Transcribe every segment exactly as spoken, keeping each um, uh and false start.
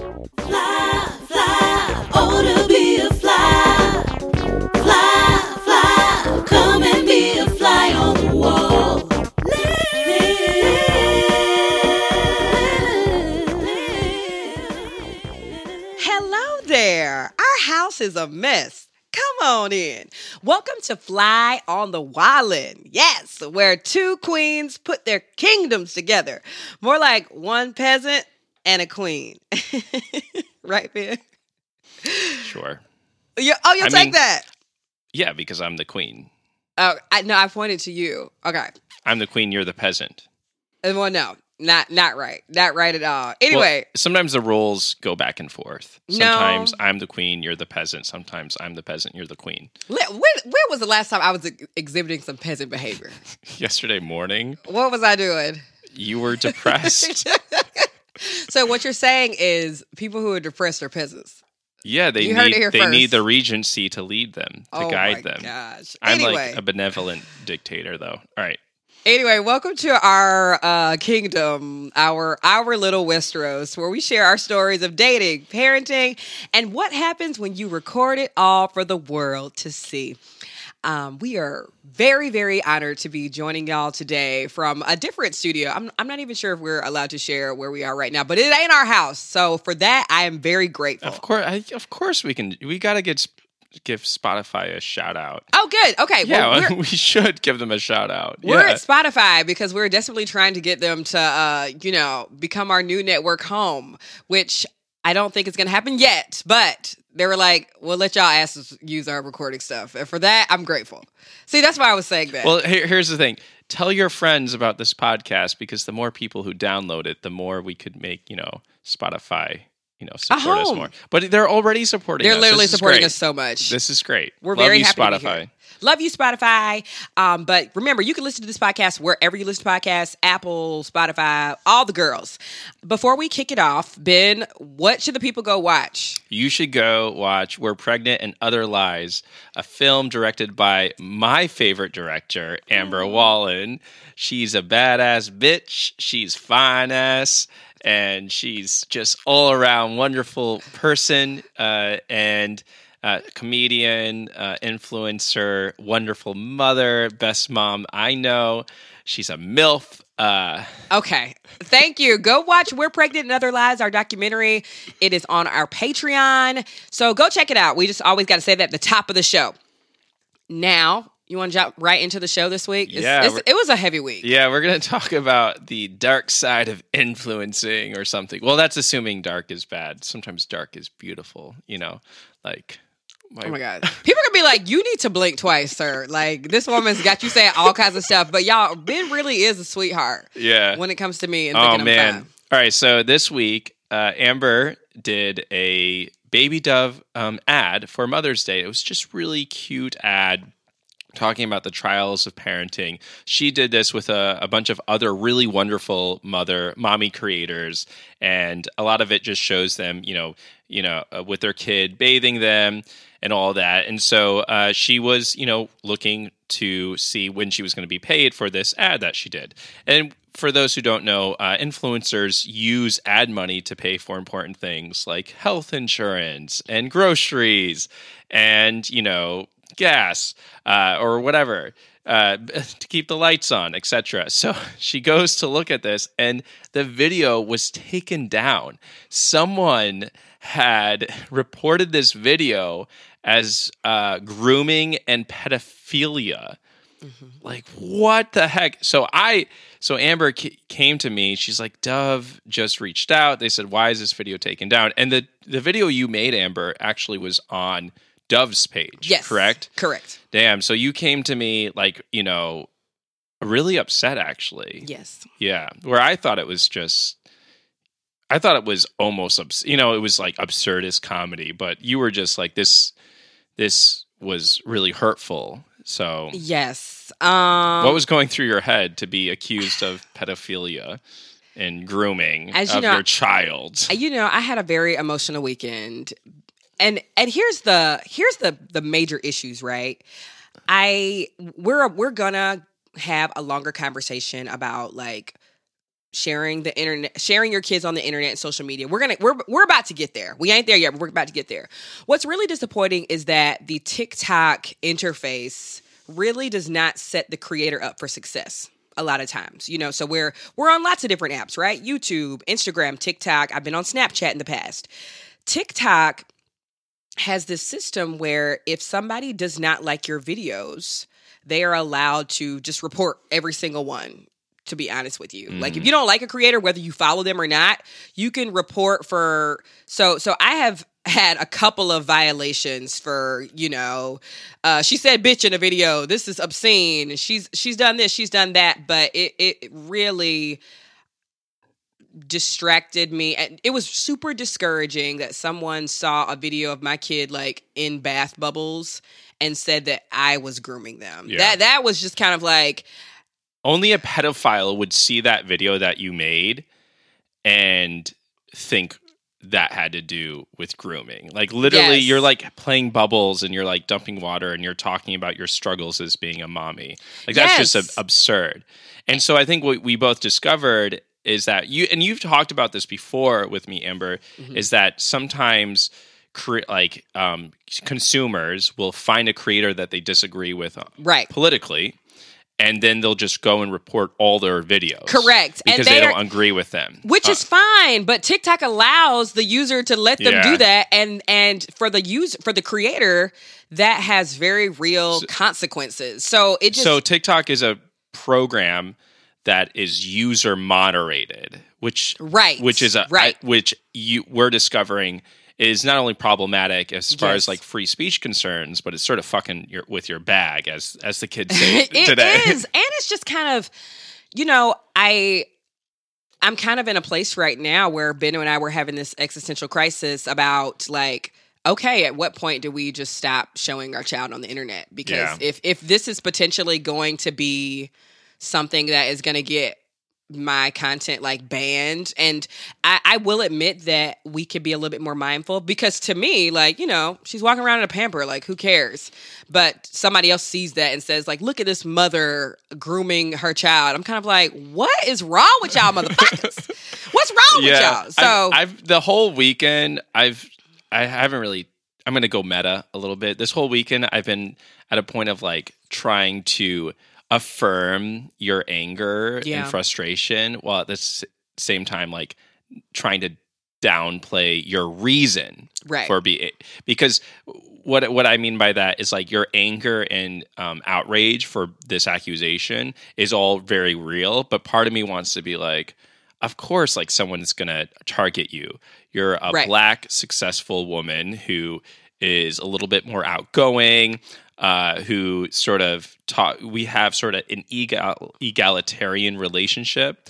Fly, fly, oh to be a fly. Fly, fly, come and be a fly on the wall. Hello there. Our house is a mess. Come on in. Welcome to Fly on the Wallin. Yes, where two queens put their kingdoms together. More like one peasant and a queen. Right, Ben? Sure. You, oh, you'll I take mean- that. Yeah, because I'm the queen. Oh, I, no, I pointed to you. Okay. I'm the queen, you're the peasant. Uh, Well, no, not not right. Not right at all. Anyway, Well, sometimes the roles go back and forth. No. Sometimes I'm the queen, you're the peasant. Sometimes I'm the peasant, you're the queen. li- when, when was the last time I was ex- exhibiting some peasant behavior? Yesterday morning, What was I doing? you were depressed. So what you're saying is people who are depressed are peasants. Yeah, they You heard it need here they first. need the regency to lead them, to oh guide my them. gosh. I'm Anyway, like a benevolent dictator, though. All right. anyway, welcome to our uh, kingdom, our our little Westeros, where we share our stories of dating, parenting, and what happens when you record it all for the world to see. Um, we are very, very honored to be joining y'all today from a different studio. I'm, I'm not even sure if we're allowed to share where we are right now, but it ain't our house. So for that, I am very grateful. Of course, I, of course we can. We got to get sp- give Spotify a shout out. Oh, good. Okay. Yeah, well, we're, we should give them a shout out. we're yeah. at Spotify because we're desperately trying to get them to, uh, you know, become our new network home, which I don't think is going to happen yet, but they were like, we'll let y'all asses use our recording stuff. And for that, I'm grateful. See, that's why I was saying that. Well, here, here's the thing. Tell your friends about this podcast because the more people who download it, the more we could make, you know, Spotify, you know, support us home. more. But they're already supporting They're us. literally This is supporting great. us so much. This is great. We're Love very you, happy to be Spotify. here. Love you, Spotify. Um, but remember, you can listen to this podcast wherever you listen to podcasts, Apple, Spotify, all the girls. Before we kick it off, Ben, what should the people go watch? You should go watch We're Pregnant and Other Lies, a film directed by my favorite director, Amber Wallen. She's a badass bitch. She's fine ass. And she's just all around wonderful person uh, and uh, comedian, uh, influencer, wonderful mother, best mom I know. She's a MILF. Uh, Okay. Thank you. Go watch We're Pregnant and Other Lies, our documentary. It is on our Patreon. So go check it out. We just always got to say that at the top of the show. Now, you want to jump right into the show this week? It's- Yeah, it's- we're- it was a heavy week. yeah, we're going to talk about the dark side of influencing or something. Well, that's assuming dark is bad. Sometimes dark is beautiful, you know, like... Oh my God. People can be like, you need to blink twice, sir. Like, this woman's got you saying all kinds of stuff. But y'all, Ben really is a sweetheart Yeah. when it comes to me and Oh, thinking man. I'm fine. All right. So this week, uh, Amber did a Baby Dove um, ad for Mother's Day. It was just really cute ad talking about the trials of parenting. She did this with a, a bunch of other really wonderful mother, mommy creators. And a lot of it just shows them, you know, you know, uh, with their kid, bathing them and all that. And so uh, she was, you know, looking to see when she was going to be paid for this ad that she did. And for those who don't know, uh, influencers use ad money to pay for important things like health insurance and groceries and, you know, gas uh, or whatever uh, to keep the lights on, et cetera. So she goes to look at this, and the video was taken down. Someone had reported this video as uh, grooming and pedophilia. Mm-hmm. Like, what the heck? So I, so Amber c- came to me. She's like, Dove just reached out. They said, why is this video taken down? And the, the video you made, Amber, actually was on Dove's page, Yes. correct? Correct. Damn. So you came to me like, you know, really upset, actually. Yes. Yeah. Where I thought it was just, I thought it was almost, abs- you know, it was like absurdist comedy, but you were just like, this, this was really hurtful. So Yes. Um, what was going through your head to be accused of pedophilia and grooming As you of know, your child? You know, I had a very emotional weekend. And and here's the here's the the major issues, right? I we're we're gonna have a longer conversation about like sharing the internet, sharing your kids on the internet and social media. We're gonna we're we're about to get there. We ain't there yet, but we're about to get there. What's really disappointing is that the TikTok interface really does not set the creator up for success. A lot of times, you know, so we're we're on lots of different apps, right? YouTube, Instagram, TikTok. I've been on Snapchat in the past. TikTok has this system where if somebody does not like your videos, they are allowed to just report every single one, to be honest with you. Mm. Like if you don't like a creator, whether you follow them or not, you can report for, so, so I have had a couple of violations for, you know, uh, she said bitch in a video, this is obscene. She's, she's done this, she's done that, but it, it really distracted me. And it was super discouraging that someone saw a video of my kid like in bath bubbles and said that I was grooming them. Yeah. That, that was just kind of like, only a pedophile would see that video that you made and think that had to do with grooming. Like literally yes. You're like playing bubbles and you're like dumping water and you're talking about your struggles as being a mommy. Like that's yes. just a, absurd. And so I think what we both discovered is that you, and you've talked about this before with me, Amber, mm-hmm. is that sometimes cre- like um, consumers will find a creator that they disagree with right. politically, and then they'll just go and report all their videos. Correct. Because and they, they don't are, agree with them. Which uh, is fine, but TikTok allows the user to let them yeah. do that. And and for the user, for the creator, that has very real so, consequences. So it just... So TikTok is a program that is user moderated, which right. which is a right. I, which you we're discovering is not only problematic as far yes. as like free speech concerns, but it's sort of fucking your, with your bag, as as the kids say it today. It is, and it's just kind of, you know, I I'm kind of in a place right now where Benno and I were having this existential crisis about like, okay, at what point do we just stop showing our child on the internet? Because yeah. if if this is potentially going to be something that is going to get my content like banned, and I, I will admit that we could be a little bit more mindful, because to me, like, you know, she's walking around in a pamper, like who cares? But somebody else sees that and says like, look at this mother grooming her child. I'm kind of like, what is wrong with y'all motherfuckers? What's wrong yeah, with y'all? So I've, I've the whole weekend I've I haven't really I'm gonna go meta a little bit. This whole weekend I've been at a point of like trying to affirm your anger yeah. and frustration, while at the s- same time like trying to downplay your reason right. for being, because what what I mean by that is like your anger and um, outrage for this accusation is all very real, but part of me wants to be like, of course, like someone is going to target you. You're a right. black successful woman who is a little bit more outgoing, uh, who sort of taught, we have sort of an egal, egalitarian relationship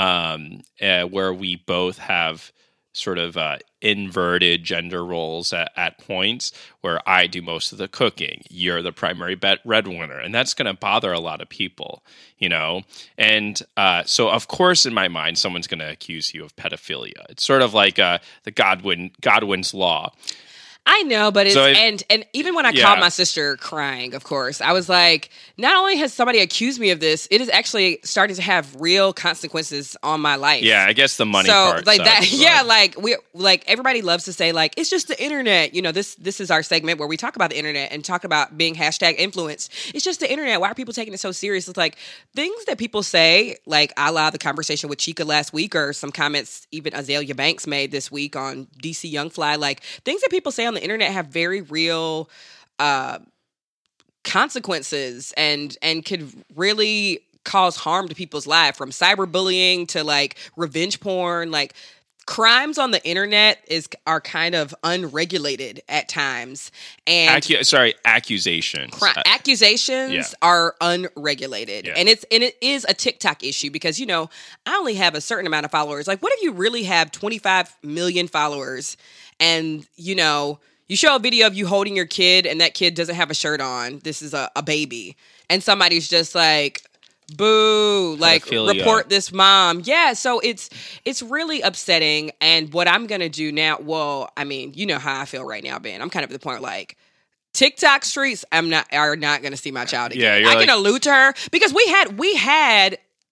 um, uh, where we both have sort of uh, inverted gender roles at, at points where I do most of the cooking. You're the primary bet breadwinner. And that's going to bother a lot of people, you know? And uh, so, of course, in my mind, someone's going to accuse you of pedophilia. It's sort of like uh, the Godwin Godwin's law. I know, but it's, so if, and and even when I yeah. called my sister crying, of course, I was like, not only has somebody accused me of this, it is actually starting to have real consequences on my life. Yeah, I guess the money so, part. like sucks, that, but. yeah, like we like everybody loves to say like it's just the internet. You know, this this is our segment where we talk about the internet and talk about being hashtag influenced. It's just the internet. Why are people taking it so serious? It's like things that people say, like a la the conversation with Chica last week, or some comments even Azalea Banks made this week on D C Young Fly. Like things that people say on the internet have very real uh, consequences and and could really cause harm to people's life, from cyberbullying to like revenge porn. Like crimes on the internet is are kind of unregulated at times, and Accu- sorry, accusations. Cri- uh, accusations yeah. are unregulated, yeah. and it's and it is a TikTok issue, because you know I only have a certain amount of followers. Like, what if you really have twenty-five million followers, and you know you show a video of you holding your kid, and that kid doesn't have a shirt on. This is a, a baby, and somebody's just like, boo, like Pedophilia. Report this mom. Yeah, so it's it's really upsetting. And what I'm gonna do now, well, I mean, you know how I feel right now, Ben. I'm kind of at the point like TikTok streets, I'm not are not gonna see my child again. Yeah, I like, can allude to her, because we had we had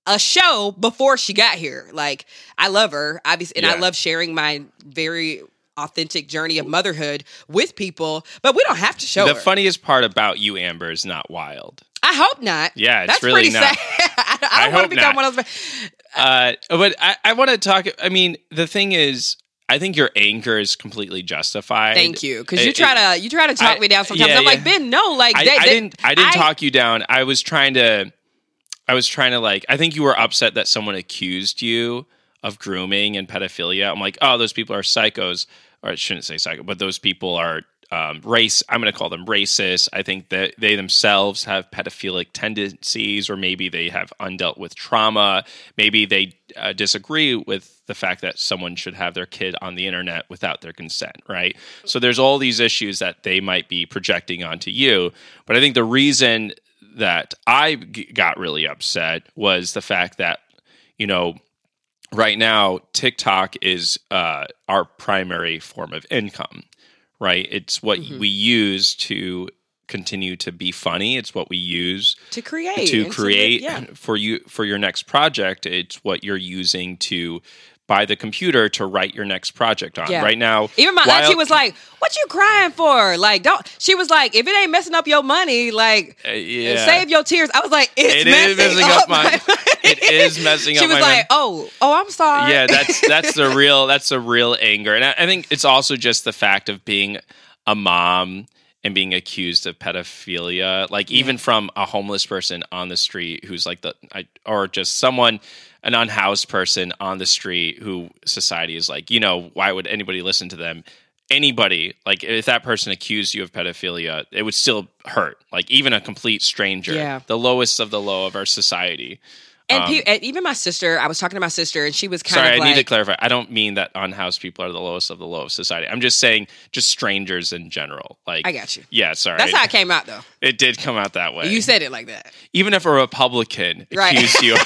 a show before she got here. Like, I love her, obviously, and Yeah. I love sharing my very authentic journey of motherhood with people, but we don't have to show The her. funniest part about you, Amber, is not wild. I hope not. Yeah, it's That's really pretty not. sad. I don't, I want to hope become not. one of those. Uh, but I, I want to talk. I mean, the thing is, I think your anger is completely justified. Thank you, because you It- try to you try to talk I- me down sometimes. yeah, I'm like, yeah. Ben, no, like I, they, I they- didn't. I didn't I- talk you down. I was trying to. I was trying to like. I think you were upset that someone accused you of grooming and pedophilia. I'm like, oh, those people are psychos, or I shouldn't say psycho, but those people are um, race. I'm going to call them racist. I think that they themselves have pedophilic tendencies, or maybe they have undealt with trauma. Maybe they uh, disagree with the fact that someone should have their kid on the internet without their consent, right? So there's all these issues that they might be projecting onto you. But I think the reason that I g- got really upset was the fact that, you know, right now TikTok is uh, our primary form of income, right? It's what Mhm. we use to continue to be funny. It's what we use to create to and create yeah. for you for your next project. It's what you're using to buy the computer to write your next project on. Yeah. Right now, Even my while- auntie was like, "What you crying for? Like, don't." She was like, "If it ain't messing up your money, like, Uh, yeah. save your tears." I was like, "It's It is messing, messing up, up my- money." it is messing She up was my like, mind. "Oh, oh, I'm sorry." Yeah, that's that's the real that's the real anger, and I, I think it's also just the fact of being a mom and being accused of pedophilia, like even from a homeless person on the street who's like the, I, or just someone, an unhoused person on the street who society is like, you know, why would anybody listen to them? Anybody, like if that person accused you of pedophilia, it would still hurt. Like even a complete stranger, Yeah. the lowest of the low of our society. And, Um, pe- and even my sister, I was talking to my sister, and she was kind Sorry, of I like, need to clarify. I don't mean that unhoused people are the lowest of the low of society. I'm just saying just strangers in general. Like I got you. Yeah, sorry. That's how it came out, though. It did come out that way. You said it like that. Even if a Republican Right. accused you of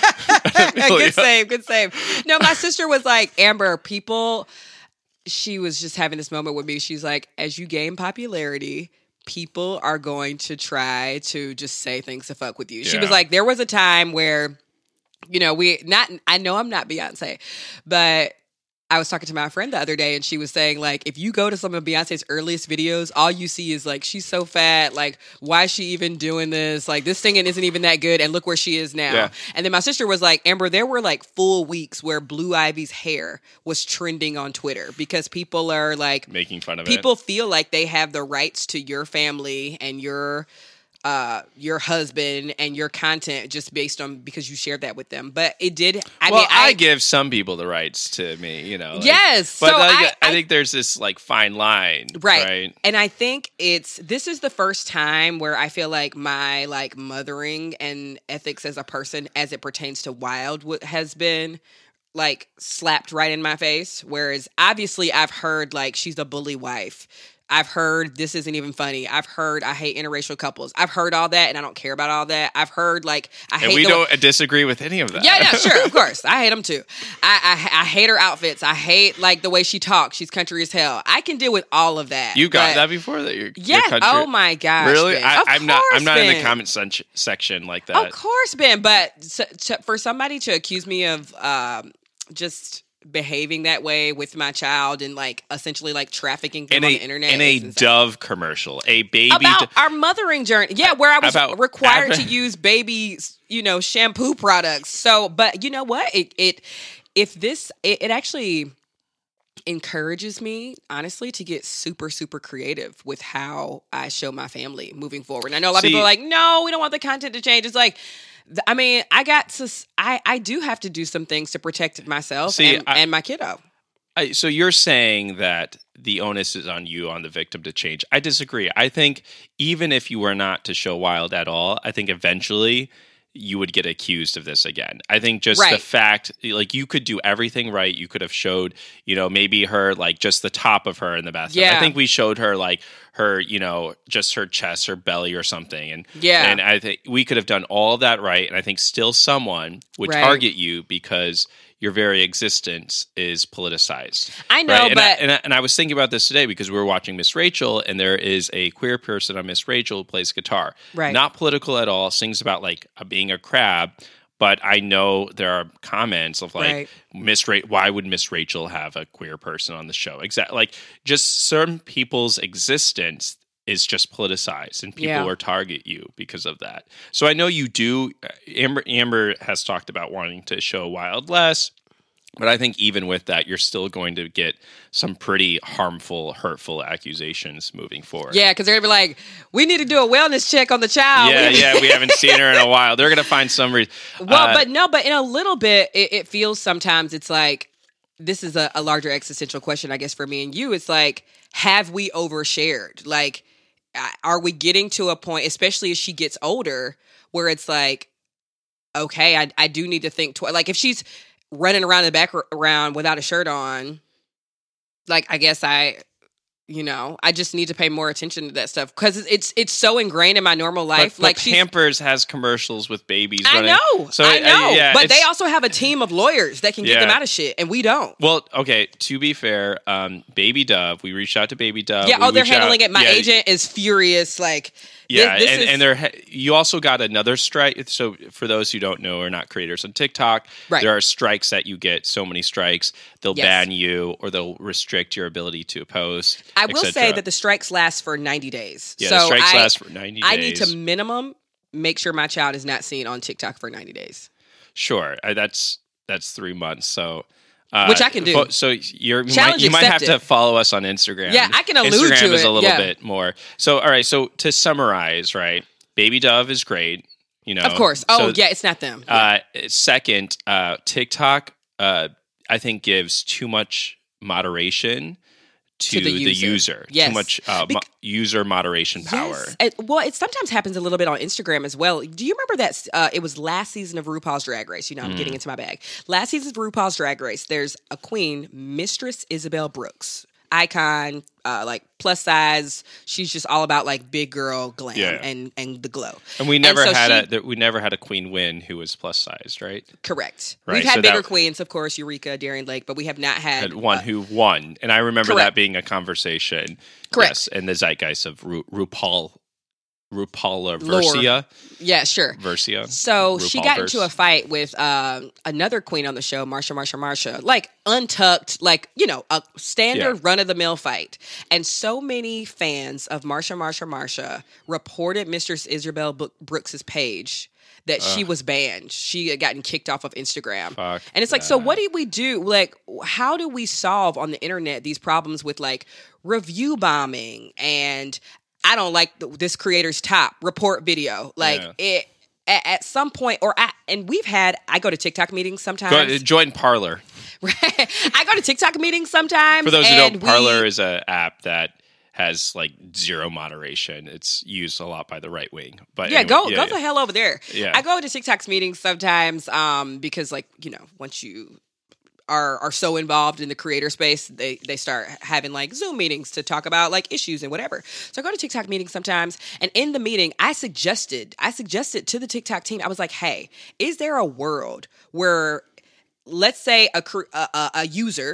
Good save, good save. No, my sister was like, Amber, people, she was just having this moment with me. She's like, as you gain popularity, people are going to try to just say things to fuck with you. She Yeah. was like, there was a time where, you know, we not, I know I'm not Beyonce, but I was talking to my friend the other day, and she was saying, like, if you go to some of Beyonce's earliest videos, all you see is like, she's so fat. Like, why is she even doing this? Like, this singing isn't even that good. And look where she is now. Yeah. And then my sister was like, Amber, there were like full weeks where Blue Ivy's hair was trending on Twitter because people are like, making fun of people feel like they have the rights to your family and your uh your husband and your content just based on because you shared that with them. But it did I it. Well, mean I, I, give some people the rights to me, you know. like- yes But so like, I, I, I think there's this like fine line, Right. right? And I think it's this is the first time where I feel like my like mothering and ethics as a person as it pertains to Wild w- has been like slapped right in my face. Whereas obviously I've heard like she's a bully wife. I've heard this isn't even funny. I've heard I hate interracial couples. I've heard all that and I don't care about all that. I've heard like I And hate we the don't disagree with any of that. yeah, yeah, sure, of course. I hate them too. I, I I hate her outfits. I hate like the way she talks. She's country as hell. I can deal with all of that. You got but- that before that you're, Yeah. you're country. Oh my gosh. Really? Ben. I, Of I'm not. I'm course, not in the Ben. comment sen- section like that. Of course, Ben. But s- to, for somebody to accuse me of um, just behaving that way with my child and like essentially like trafficking them in on a the internet in a is insane. Dove commercial, a baby. About do- our mothering journey. Yeah, where I was About required adver- to use baby, you know, shampoo products. So, but you know what? It it if this it, it actually encourages me honestly to get super super creative with how I show my family moving forward. And I know a lot See- of people are like, "No, we don't want the content to change." It's like th- I mean, I got to I I do have to do some things to protect myself See, and, I- and my kiddo. I, so you're saying that the onus is on you, on the victim, to change. I disagree. I think even if you were not to show Wild at all, I think eventually you would get accused of this again. I think just the Right. fact, like you could do everything right. You could have showed, you know, maybe her like just the top of her in the bathtub. Yeah. I think we showed her like her, you know, just her chest, her belly, or something. And Yeah. and I think we could have done all of that right. And I think still someone would Right. target you because your very existence is politicized. I know, Right? And, but I, and, I, and I was thinking about this today because we were watching Miss Rachel, and there is a queer person on Miss Rachel who plays guitar. Right. Not political at all, sings about like uh, being a crab, But I know there are comments of like Right. Miss Ra- why would Miss Rachel have a queer person on the show? Exactly, like just certain people's existence is just politicized, and people Yeah. will target you because of that. So I know you do. Amber, Amber has talked about wanting to show Wild less. But I think even with that, you're still going to get some pretty harmful, hurtful accusations moving forward. Yeah, because they're gonna be like, we need to do a wellness check on the child. Yeah, We- yeah, we haven't seen her in a while. They're going to find some reason. Well, but no, but in a little bit, it, it feels sometimes it's like this is a, a larger existential question, I guess, for me and you. It's like, have we overshared? Like, uh, are we getting to a point, especially as she gets older, where it's like, okay, I, I do need to think twice. Like, if she's running around the background without a shirt on, like, I guess I, you know, I just need to pay more attention to that stuff because it's it's so ingrained in my normal life. But, like, but she's, Pampers has commercials with babies. I running. know, So I uh, know, yeah, but they it's- also have a team of lawyers that can get Yeah. them out of shit, and we don't. Well, okay. To be fair, um, Baby Dove. We reached out to Baby Dove. Yeah, we oh, they're reached out- handling it. My yeah, agent is furious. Like, Yeah, this, this and, is, and they're you also got another strike. So for those who don't know or not creators on TikTok, Right. there are strikes that you get. So many strikes, they'll Yes. ban you or they'll restrict your ability to post. I et will say cetera. that the strikes last for ninety days. yeah, so the strikes I, last for ninety days. I need to minimum make sure my child is not seen on TikTok for ninety days. Sure, I, that's that's three months. So. Uh, Which I can do. fo- So you're, you, might, Challenge you might have accepted. to follow us on Instagram. Yeah, I can allude Instagram to is it, a little yeah. bit more. So all right. So to summarize, right? Baby Dove is great. You know, Of course. Oh, So, yeah, it's not them. Uh, second, uh, TikTok, uh, I think gives too much moderation to, To the the user. user. Yes. Too much uh, Bec- mo- user moderation power. Yes. It- well, it sometimes happens a little bit on Instagram as well. Do you remember that uh, it was last season of RuPaul's Drag Race? You know, I'm Mm. getting into my bag. Last season of RuPaul's Drag Race, there's a queen, Mistress Isabel Brooks. Icon, uh, like plus size. She's just all about like big girl glam Yeah. and, and the glow. And we never so had she- a th- we never had a queen win who was plus sized, right? Correct. Right, We've had so bigger that- queens, of course, Eureka, Darien Lake, but we have not had Had one uh, who won, and I remember correct. that being a conversation. Correct. Yes, in the zeitgeist of Ru- RuPaul, RuPaul Lore. Versia, yeah, sure. Versia. So she got RuPaulverse. into a fight with um, another queen on the show, Marsha, Marsha, Marsha, like untucked, like, you know, a standard Yeah. run of the mill fight. And so many fans of Marsha, Marsha, Marsha reported Mistress Isabel Bo- Brooks's page that she was banned. She had gotten kicked off of Instagram. Fuck and it's like, so that. what do we do? Like, how do we solve on the internet these problems with like review bombing and I don't like th- this creator's top report video. Like Yeah. it at, at some point, or I, and we've had. I go to TikTok meetings sometimes. Go, join Parlor. Right? I go to TikTok meetings sometimes. For those who and don't, we- Parlor is an app that has like zero moderation. It's used a lot by the right wing. But Yeah, anyway, go yeah, go yeah. the hell over there. Yeah. I go to TikTok's meetings sometimes um, because, like, you know, once you are are so involved in the creator space, they they start having like Zoom meetings to talk about like issues and whatever. So I go to TikTok meetings sometimes, and in the meeting, I suggested I suggested to the TikTok team, I was like, hey, is there a world where, let's say a cr- a, a, a user,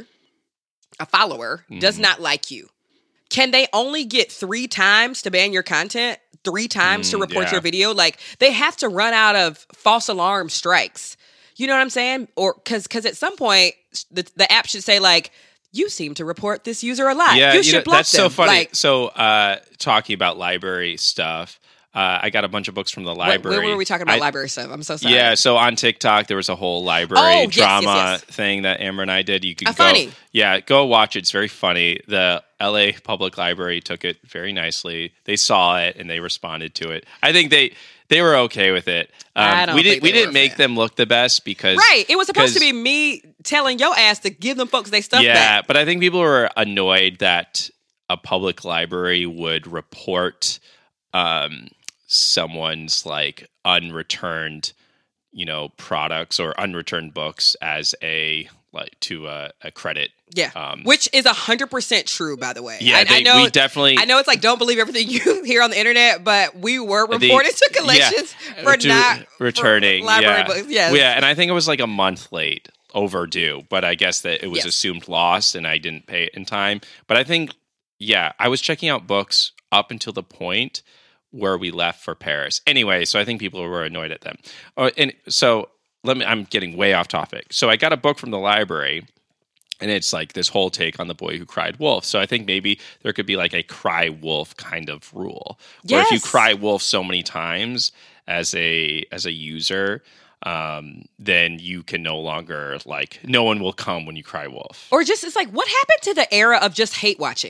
a follower, does not like you? Can they only get three times to ban your content? Three times to Mm, report yeah. your video? Like, they have to run out of false alarm strikes. You know what I'm saying? Or because because at some point the the app should say like, you seem to report this user a lot. Yeah, you you should know, block that's them. so funny. Like, so, uh, talking about library stuff, uh, I got a bunch of books from the what- library. when were we talking about I- library stuff? I'm so sorry. Yeah, so on TikTok there was a whole library Oh, yes, yes, drama yes. thing that Amber and I did. You could Uh, go, funny. yeah, go watch it. It's very funny. The L A Public Library took it very nicely. They saw it and they responded to it. I think they they were okay with it. Um, I don't we think didn't we they didn't were make fan. them look the best because Right. It was supposed to 'cause- be me telling your ass to give them folks their stuff yeah, back. but I think people were annoyed that a public library would report um, someone's like unreturned, you know, products or unreturned books as a like to a, a credit. Yeah. Um, Which is one hundred percent true, by the way. Yeah, I, they, I know, we definitely. I know it's like, don't believe everything you hear on the internet, but we were the- reported to collections yeah, for to not returning for library yeah. books. Yes. Yeah, and I think it was like a month late, overdue. But I guess that it was Yes. assumed lost, and I didn't pay it in time. But I think, yeah, I was checking out books up until the point where we left for Paris. Anyway, so I think people were annoyed at them. Oh, and so let me. I'm getting way off topic. So I got a book from the library, and it's like this whole take on The Boy Who Cried Wolf. So I think maybe there could be like a cry wolf kind of rule, where if you Yes. cry wolf so many times as a as a user, um, then you can no longer like no one will come when you cry wolf. Or just, it's like, what happened to the era of just hate watching?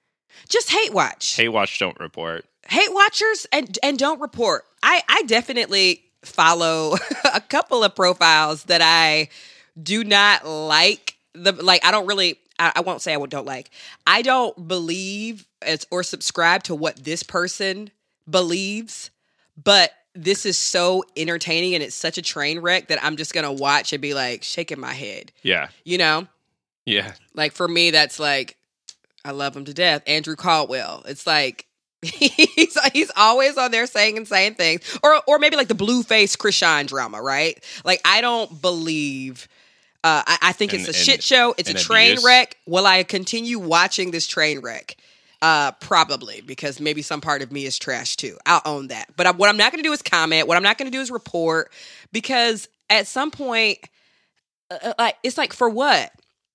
Just hate watch. Hate watch, don't report. Hate watchers and and don't report. I, I definitely follow a couple of profiles that I do not like. The like I don't really I, I won't say I don't like. I don't believe as or subscribe to what this person believes, but this is so entertaining and it's such a train wreck that I'm just gonna watch and be like shaking my head. Yeah, You know? yeah. Like for me, that's like I love him to death. Andrew Caldwell. It's like he's he's always on there saying insane things. Or or maybe like the Blueface Krishan drama, right? Like I don't believe uh, I, I think it's And- a and- shit show. It's a and train abuse. wreck. Will I continue watching this train wreck? Uh, probably, because maybe some part of me is trash too. I'll own that. But I, what I'm not going to do is comment. What I'm not going to do is report, because at some point, uh, like it's like, for what?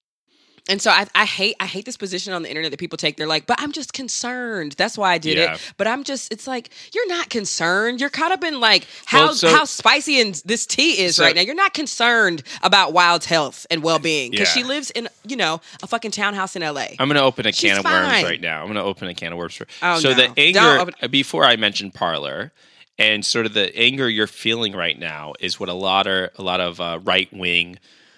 And so I, I hate I hate this position on the internet that people take. They're like, but I'm just concerned. That's why I did Yeah. it. But I'm just, it's like, you're not concerned. You're caught up in like how Well, so- how spicy and this tea is So- right now. You're not concerned about Wild's health and well being because Yeah. she lives in, you know, a fucking townhouse in L A. I'm going to open a She's can of worms fine. right now. I'm going to open a can of worms. For, Oh, so no. the Don't anger, open- before I mentioned Parler, and sort of the anger you're feeling right now is what a lot of, a lot of uh, right-wing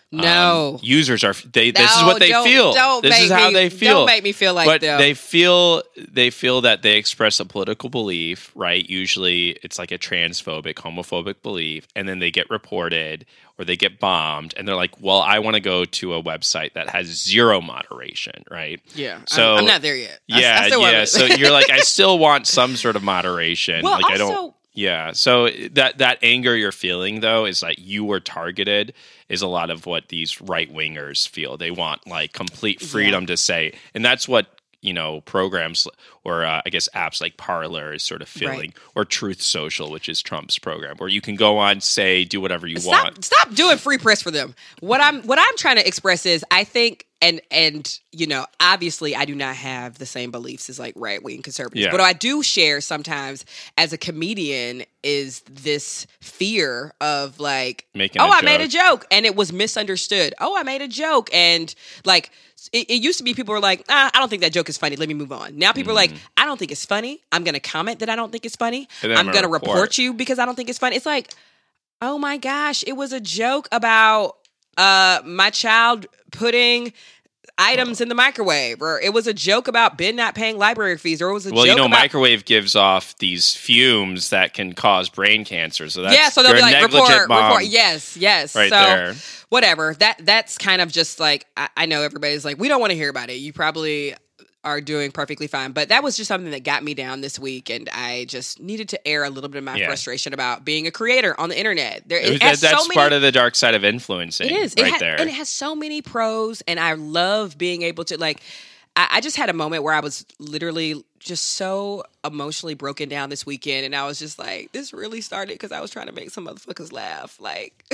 No. um, users are. They this is No, what they don't- feel. don't this make is how me- they feel. don't make me feel like but them. they feel they feel that they express a political belief, right? Usually, it's like a transphobic, homophobic belief, and then they get reported or they get bombed, and they're like, "Well, I want to go to a website that has zero moderation, right?" Yeah. So I'm, I'm not there yet. I- I Yeah, still want yeah. it. So you're like, I still want some sort of moderation. Well, like I don't. also- Yeah. So that that anger you're feeling though is like you were targeted is a lot of what these right wingers feel. They want like complete freedom to say, and that's what you know programs or uh, I guess apps like Parler is sort of feeling, Right. or Truth Social, which is Trump's program, where you can go on, say, do whatever you Stop, want. stop doing free press for them. What I'm what I'm trying to express is I think and and you know, obviously I do not have the same beliefs as like right wing conservatives. Yeah. But I do share sometimes as a comedian is this fear of like Making oh, a I made a joke. joke and it was misunderstood. Oh, I made a joke and like it, it used to be people were like, ah, I don't think that joke is funny. Let me move on. Now people are like, I don't think it's funny. I'm going to comment that I don't think it's funny. And then I'm I'm going to gonna report. report. you because I don't think it's funny. It's like, oh my gosh, it was a joke about uh, my child putting items in the microwave, or it was a joke about Ben not paying library fees, or it was a Well, joke you know, about microwave gives off these fumes that can cause brain cancer. So that's yeah, so they'll you're be a like negligent report, mom. report. Yes, yes. Right so there. whatever. That that's kind of just like I, I know everybody's like we don't want to hear about it. You probably are doing perfectly fine, but that was just something that got me down this week, and I just needed to air a little bit of my Yeah. frustration about being a creator on the internet. There, It was- it has that- that's so many, part of the dark side of influencing. It is. right it ha- there. And it has so many pros, and I love being able to, like, I, I just had a moment where I was literally just so emotionally broken down this weekend, and I was just like, this really started because I was trying to make some motherfuckers laugh. Like,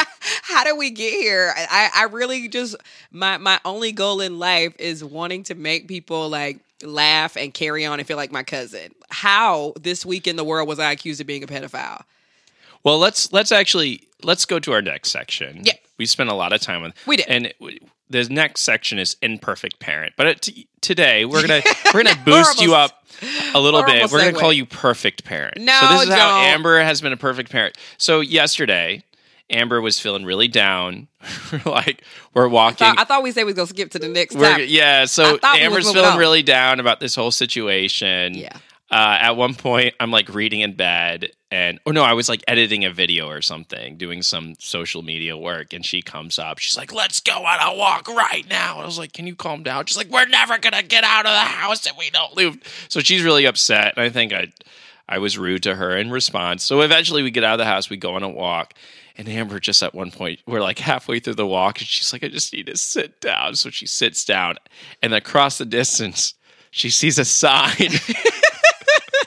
how did we get here? I, I really just, my, my only goal in life is wanting to make people, like, laugh and carry on and feel like my cousin. How this week in the world was I accused of being a pedophile? Well, let's let's actually let's go to our next section. Yeah. We spent a lot of time on We did. and it, the next section is imperfect parent. But it, t- today we're gonna we're gonna boost you Horrible- up a little bit. horrible We're gonna segue. call you perfect parent. No, so this is how don't. Amber has been a perfect parent. So yesterday, Amber was feeling really down. like we're walking. I, I thought we said we was going to skip to the next We're- topic. yeah, I so thought we was Amber's moving feeling on. really down about this whole situation. Yeah. Uh, at one point, I'm like reading in bed, and oh no, I was like editing a video or something, doing some social media work, and she comes up. She's like, "Let's go on a walk right now." I was like, "Can you calm down?" She's like, "We're never gonna get out of the house if we don't leave." So she's really upset, and I think I, I was rude to her in response. So eventually, we get out of the house, we go on a walk. And Amber just at one point, we're like halfway through the walk, and she's like, I just need to sit down. So she sits down, and across the distance, she sees a sign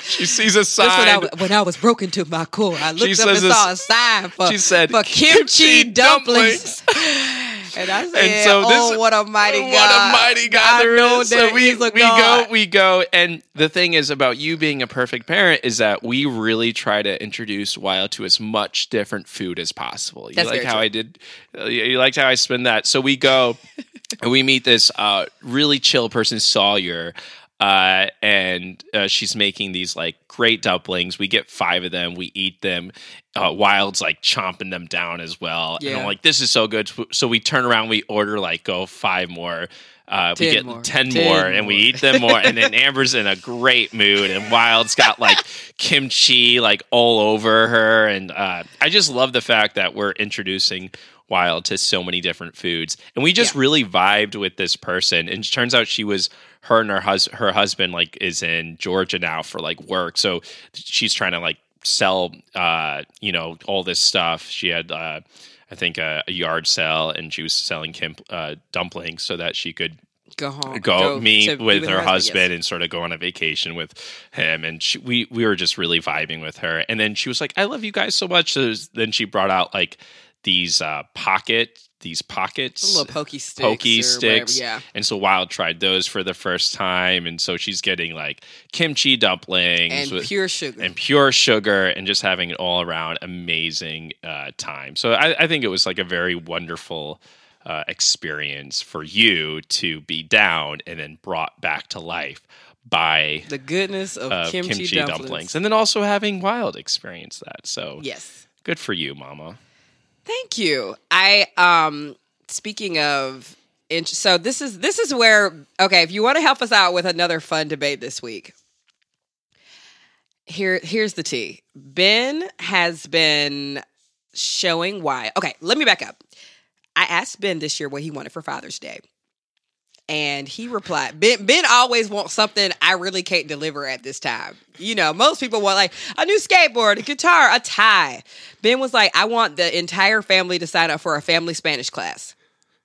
She sees a Just when I, sign. was- when I was broken to my core, I looked She up and says this- saw a sign for, she said, for kimchi, "Kimchi dumplings. And I said, And so oh, this- what a mighty what God. a mighty God I there know is. there So we, is a we God. go, we go. And the thing is about you being a perfect parent is that we really try to introduce Wild to as much different food as possible. You That's like very how true. I did, uh, you liked how I spin that. So we go and we meet this uh, really chill person, Sawyer. Uh, and uh, she's making these like great dumplings. We get five of them. We eat them. Uh, Wild's like chomping them down as well. And Yeah. I'm like, this is so good. So we turn around, we order like, go five more. Uh, we Ten get more. ten, Ten more, and we more. eat them more. And then Amber's in a great mood, and Wild's got like kimchi like all over her. And uh, I just love the fact that we're introducing Wild to so many different foods, and we just Yeah. really vibed with this person. And it turns out she was her and her hus- her husband like is in Georgia now for like work, so she's trying to like sell uh, you know all this stuff. She had. Uh, I think a, a yard sale, and she was selling Kim uh, dumplings so that she could Go home. go, meet to be with her husband yes. and sort of go on a vacation with him. And she, we we were just really vibing with her. And then she was like, "I love you guys so much." So then she brought out like these uh, pocket these pockets, Little pokey sticks. pokey or sticks. whatever, yeah. And so Wild tried those for the first time, and so she's getting like kimchi dumplings And with, pure sugar. and pure sugar, and just having an all around amazing uh, time. So I, I think it was like a very wonderful uh, experience for you to be down and then brought back to life by the goodness of uh, kimchi, kimchi, dumplings. dumplings. And then also having Wild experience that. So Yes. good for you, Mama. Thank you. I um speaking of int- so this is this is where okay, if you want to help us out with another fun debate this week. Here here's the tea. Ben has been showing why. Okay, let me back up. I asked Ben this year what he wanted for Father's Day. And he replied, Ben, Ben always wants something I really can't deliver at this time. You know, most people want like a new skateboard, a guitar, a tie. Ben was like, I want the entire family to sign up for a family Spanish class.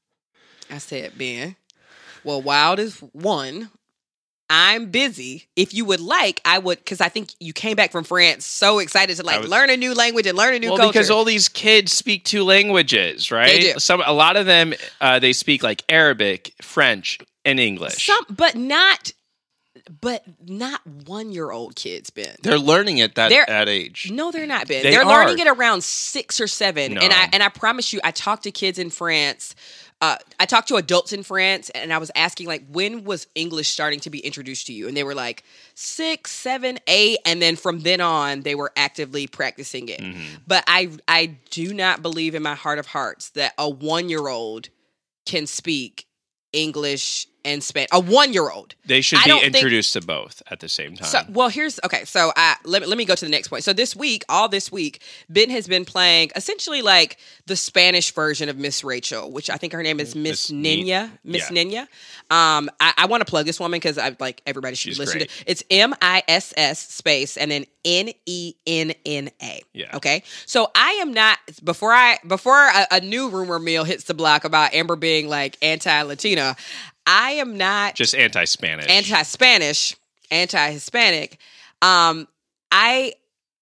I said, Ben, well, Wild is one. I'm busy. If you would like, I would, because I think you came back from France so excited to like would- learn a new language and learn a new Well, culture. because all these kids speak two languages, right? They do. Some a lot of them uh, they speak like Arabic, French, and English. Some, but not, but not one year old kids, Ben. They're learning at that They're- that age. No, they're not, Ben. They They're are. learning it around six or seven. No. And I and I promise you, I talked to kids in France. Uh, I talked to adults in France, and I was asking, like, when was English starting to be introduced to you? And they were like, six, seven, eight. And then from then on, they were actively practicing it. Mm-hmm. But I, I do not believe in my heart of hearts that a one-year-old can speak English and Spanish. A one-year-old. They should I be don't think- introduced to both at the same time. So, well, here's okay. So, I let me let me go to the next point. So, this week, all this week, Ben has been playing essentially like the Spanish version of Miss Rachel, which I think her name is Miss Miss Ni- Nina. Miss yeah. Nina. Um, I, I want to plug this woman because I like everybody should She's listen great. to. It's M I S S space and then N E N N A. Yeah. Okay. So I am not before I before a, a new rumor mill hits the block about Amber being like anti-Latina. I am not Just anti-Spanish. anti-Spanish, anti-Hispanic. Um, I,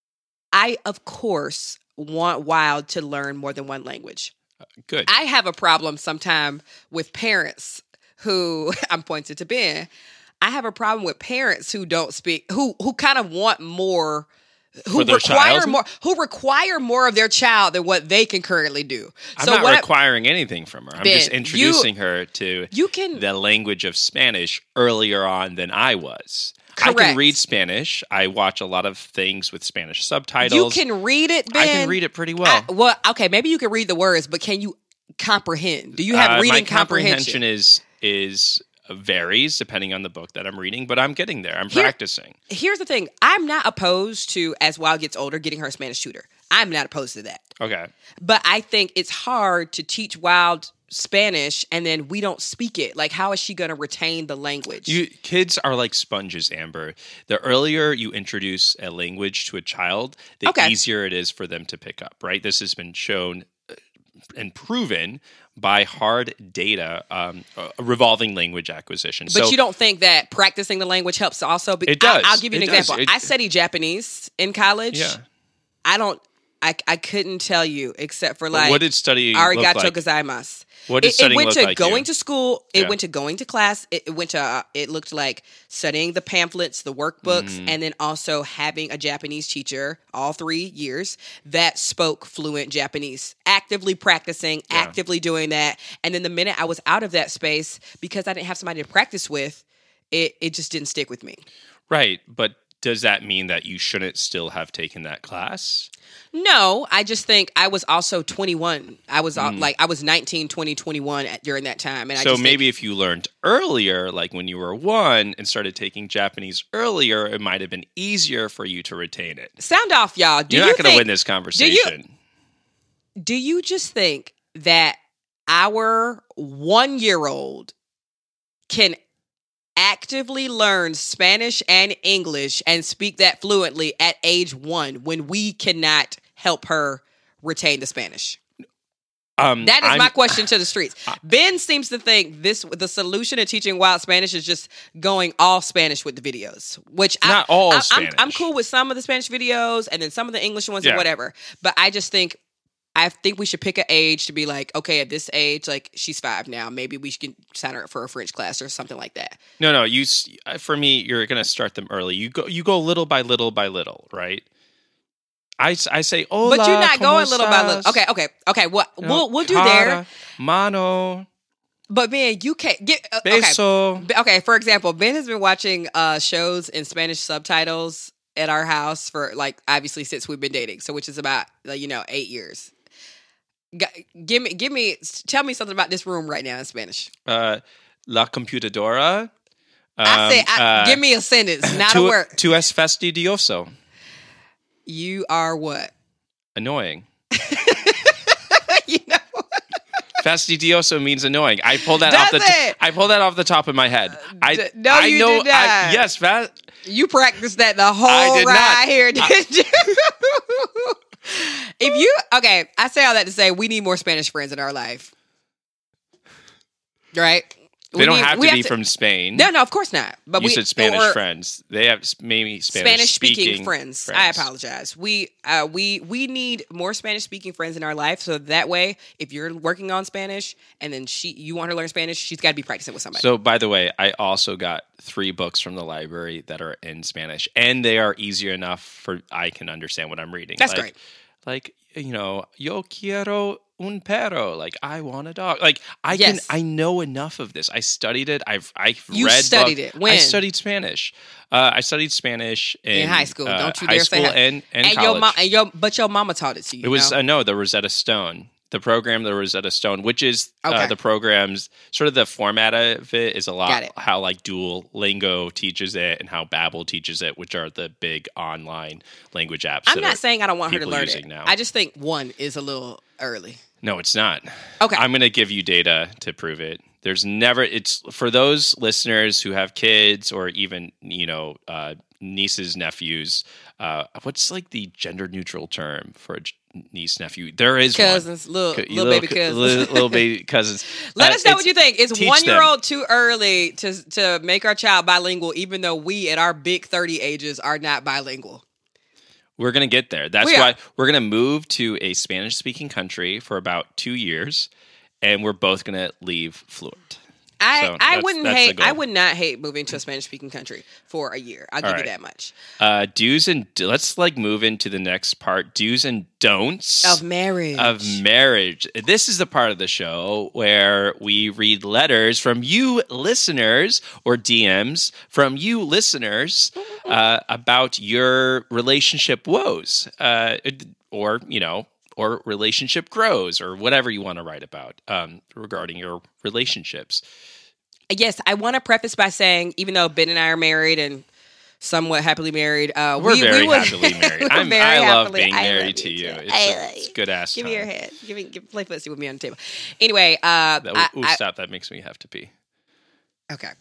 I of course want Wild to learn more than one language. Good. I have a problem sometime with parents who I'm pointing to Ben. I have a problem with parents who don't speak, who who kind of want more. Who For their require child? more? Who require more of their child than what they can currently do? I'm so not what I- requiring anything from her. I'm Ben, just you- introducing her to you can the language of Spanish earlier on than I was. I Correct. can read Spanish. I watch a lot of things with Spanish subtitles. you can read it, Ben. I can read it pretty well. I- well, okay, maybe you can read the words, but can you comprehend? Do you have Uh, reading my comprehension? comprehension is is varies depending on the book that I'm reading, but I'm getting there. I'm Here- practicing. Here's the thing: I'm not opposed to, as Wild gets older, getting her a Spanish tutor. I'm not opposed to that, Okay. but I think it's hard to teach Wild Spanish and then we don't speak it. Like, how is she going to retain the language? You kids are like sponges, Amber. The earlier you introduce a language to a child, the Okay. easier it is for them to pick up, right? This has been shown uh, and proven by hard data, um, uh, revolving language acquisition. But so, you don't think that practicing the language helps also? Be- It does. I'll, I'll give you an It does. example. It- I studied Japanese in college. Yeah. I don't. I, I couldn't tell you except for like what did studying look arigato like? gozaimasu. What did it, studying it went look to like going you? to school. It Yeah. went to going to class. It, it went to. Uh, it looked like studying the pamphlets, the workbooks, Mm-hmm. and then also having a Japanese teacher all three years that spoke fluent Japanese, actively practicing, Yeah. actively doing that. And then the minute I was out of that space because I didn't have somebody to practice with, it it just didn't stick with me. Right, but does that mean that you shouldn't still have taken that class? No, I just think I was also twenty-one. I was uh, like, I was nineteen, twenty, twenty-one at, during that time. And I Mm. So just maybe think, if you learned earlier, like when you were one and started taking Japanese earlier, it might have been easier for you to retain it. sound off, y'all. Do You're you not going to think- win this conversation. Do you just think that our one-year-old can actively learn Spanish and English and speak that fluently at age one when we cannot help her retain the Spanish? Um, That is I'm- my question to the streets. Ben seems to think this the solution to teaching wild Spanish is just going all Spanish with the videos, which Not I, all I, I'm, Spanish. I'm cool with some of the Spanish videos and then some of the English ones Yeah. and whatever. But I just think I think we should pick an age to be like, okay, at this age, like she's five now, maybe we should sign her up for a French class or something like that. No, no. You s- for me, you're going to start them early. You go, you go little by little by little, right? I, s- I say, hola, But you're not ¿cómo going little by little. estás? Okay, okay, okay. What You know, we'll we'll do cara, there. Mano, But man, you can't get uh, okay. beso. B- Okay, for example, Ben has been watching uh, shows in Spanish subtitles at our house for like obviously since we've been dating, so which is about like, you know eight years. G- give me, give me, tell me something about this room right now in Spanish. Uh, la computadora. I say, Um, I, uh, give me a sentence, not tu, a word. Tu es fastidioso. You are what? Annoying. you know, Fastidioso means annoying. I pulled that off the. Does T- it? I pulled that off the top of my head. I d- no, I you know. did not. I, yes, fa- you practiced that the whole I did ride not. here, didn't you? If you okay, I say all that to say we need more Spanish friends in our life, right? they We don't need- have to we be from Spain. No, no, of course not. But you we said Spanish or friends. They have s- maybe Spanish, Spanish speaking friends. friends. I apologize. We uh, we we need more Spanish speaking friends in our life, so that way, if you're working on Spanish and then she you want her to learn Spanish, she's got to be practicing with somebody. So, by the way, I also got three books from the library that are in Spanish, and they are easier enough for I can understand what I'm reading. That's like, great. Like, you know, yo quiero un perro. Like, I want a dog. Like, I Yes. can. I know enough of this. I studied it. I've I've You read. studied book- it. When? I studied Spanish. Uh, I studied Spanish in, in high school, uh, don't you high dare school say high- and and, and college. your mom and your but your mama taught it to you. It was no? uh, no the Rosetta Stone, the program, the Rosetta Stone, which is Okay. uh, the program's sort of the format of it is a Got lot it. how like Duolingo teaches it and how Babbel teaches it, which are the big online language apps. I'm that not are saying I don't want her to people learn using it. now. I just think one is a little early. No, it's not. Okay. I'm going to give you data to prove it. There's never it's for those listeners who have kids or even you know uh, nieces, nephews. Uh, what's like the gender neutral term for a j- niece, nephew? There is one. Cousins, little Co- little baby co- cousins. little, little baby cousins. Let Uh, us know it's- what you think. Is teach one year them. old too early to to make our child bilingual, even though we at our big thirty ages are not bilingual? We're gonna get there. That's We are. why we're gonna move to a Spanish speaking country for about two years, and we're both gonna leave fluent. I, So I that's- wouldn't that's the hate goal. I would not hate moving to a Spanish speaking country for a year. I'll give All you right. that much. Uh, do's and let's like move into the next part. Do's and don'ts Of marriage. of marriage. This is the part of the show where we read letters from you listeners or D Ms from you listeners uh, about your relationship woes, uh, or you know, or relationship grows, or whatever you want to write about um, regarding your relationships. Yes, I want to preface by saying, even though Ben and I are married and somewhat happily married, uh, We're we, very we would, happily married. we're I'm, very I love happily- being I love married to you. too. It's, I a, love it's you good ass Give time. me your hand. Give me give, play footsie with me on the table. Anyway, uh, That, I, ooh, I- stop! That makes me have to pee. Okay.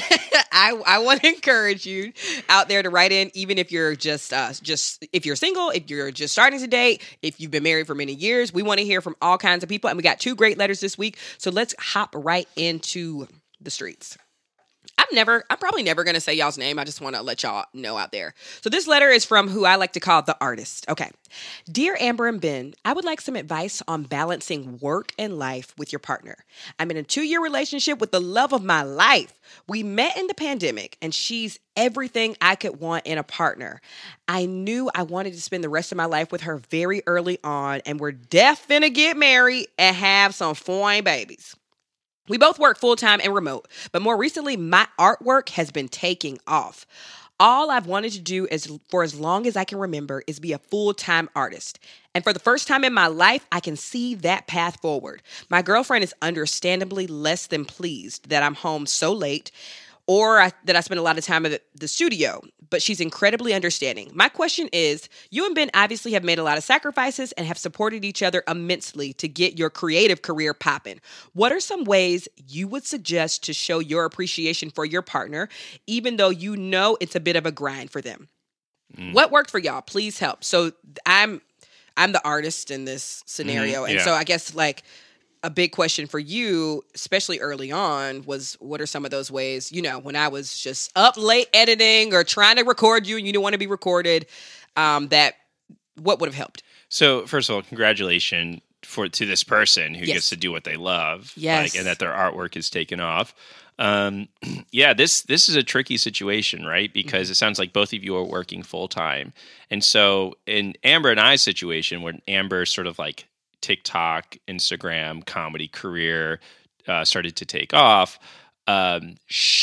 I I want to encourage you out there to write in, even if you're just uh just if you're single, if you're just starting to date, if you've been married for many years. We want to hear from all kinds of people, and we got two great letters this week. So let's hop right into the streets. I'm never, I'm probably never going to say y'all's name. I just want to let y'all know out there. So this letter is from who I like to call the artist. Okay. Dear Amber and Ben, I would like some advice on balancing work and life with your partner. I'm in a two-year relationship with the love of my life. We met in the pandemic, and she's everything I could want in a partner. I knew I wanted to spend the rest of my life with her very early on, and we're def finna get married and have some fine babies. We both work full-time and remote, but more recently, my artwork has been taking off. All I've wanted to do is, for as long as I can remember, is be a full-time artist. And for the first time in my life, I can see that path forward. My girlfriend is understandably less than pleased that I'm home so late, or I, that I spend a lot of time at the studio, but she's incredibly understanding. My question is, you and Ben obviously have made a lot of sacrifices and have supported each other immensely to get your creative career popping. What are some ways you would suggest to show your appreciation for your partner, even though you know it's a bit of a grind for them? Mm. What worked for y'all? Please help. So I'm I'm the artist in this scenario, mm, and yeah. so I guess like a big question for you, especially early on, was what are some of those ways, you know, when I was just up late editing or trying to record you and you didn't want to be recorded, um, that what would have helped? So first of all, congratulations for to this person who yes. gets to do what they love, yes. like, and that their artwork is taken off. Um, yeah, this this is a tricky situation, right? Because mm-hmm. it sounds like both of you are working full time, and so in Amber and I's situation, when Amber sort of like TikTok, Instagram, comedy career uh, started to take off, um,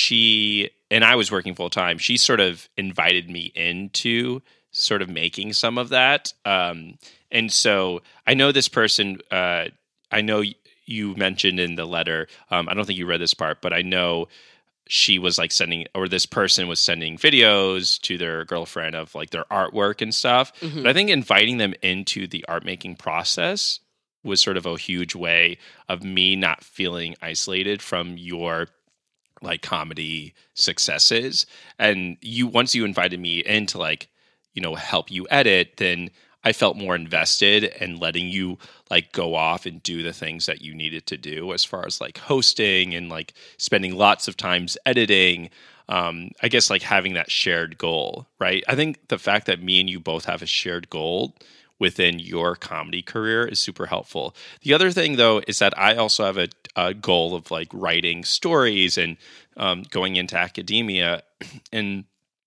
she, and I was working full time, she sort of invited me into sort of making some of that. Um, and so I know this person, uh, I know you mentioned in the letter, um, I don't think you read this part, but I know she was like sending, or this person was sending videos to their girlfriend of like their artwork and stuff. Mm-hmm. But I think inviting them into the art making process was sort of a huge way of me not feeling isolated from your like comedy successes. And you, once you invited me in to like, you know, help you edit, then I felt more invested in letting you like go off and do the things that you needed to do as far as like hosting and like spending lots of times editing. Um, I guess like having that shared goal, right? I think the fact that me and you both have a shared goal within your comedy career is super helpful. The other thing, though, is that I also have a, a goal of like writing stories and um, going into academia. And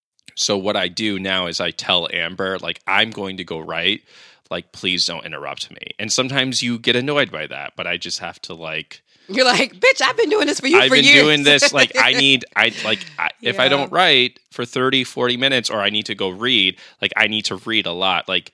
so what I do now is I tell Amber, like, I'm going to go write, like, please don't interrupt me. And sometimes you get annoyed by that, but I just have to like... You're like, bitch, I've been doing this for you I've for years. I've been doing this. Like, I need, I like, I, yeah. if I don't write for thirty, forty minutes, or I need to go read, like, I need to read a lot. Like,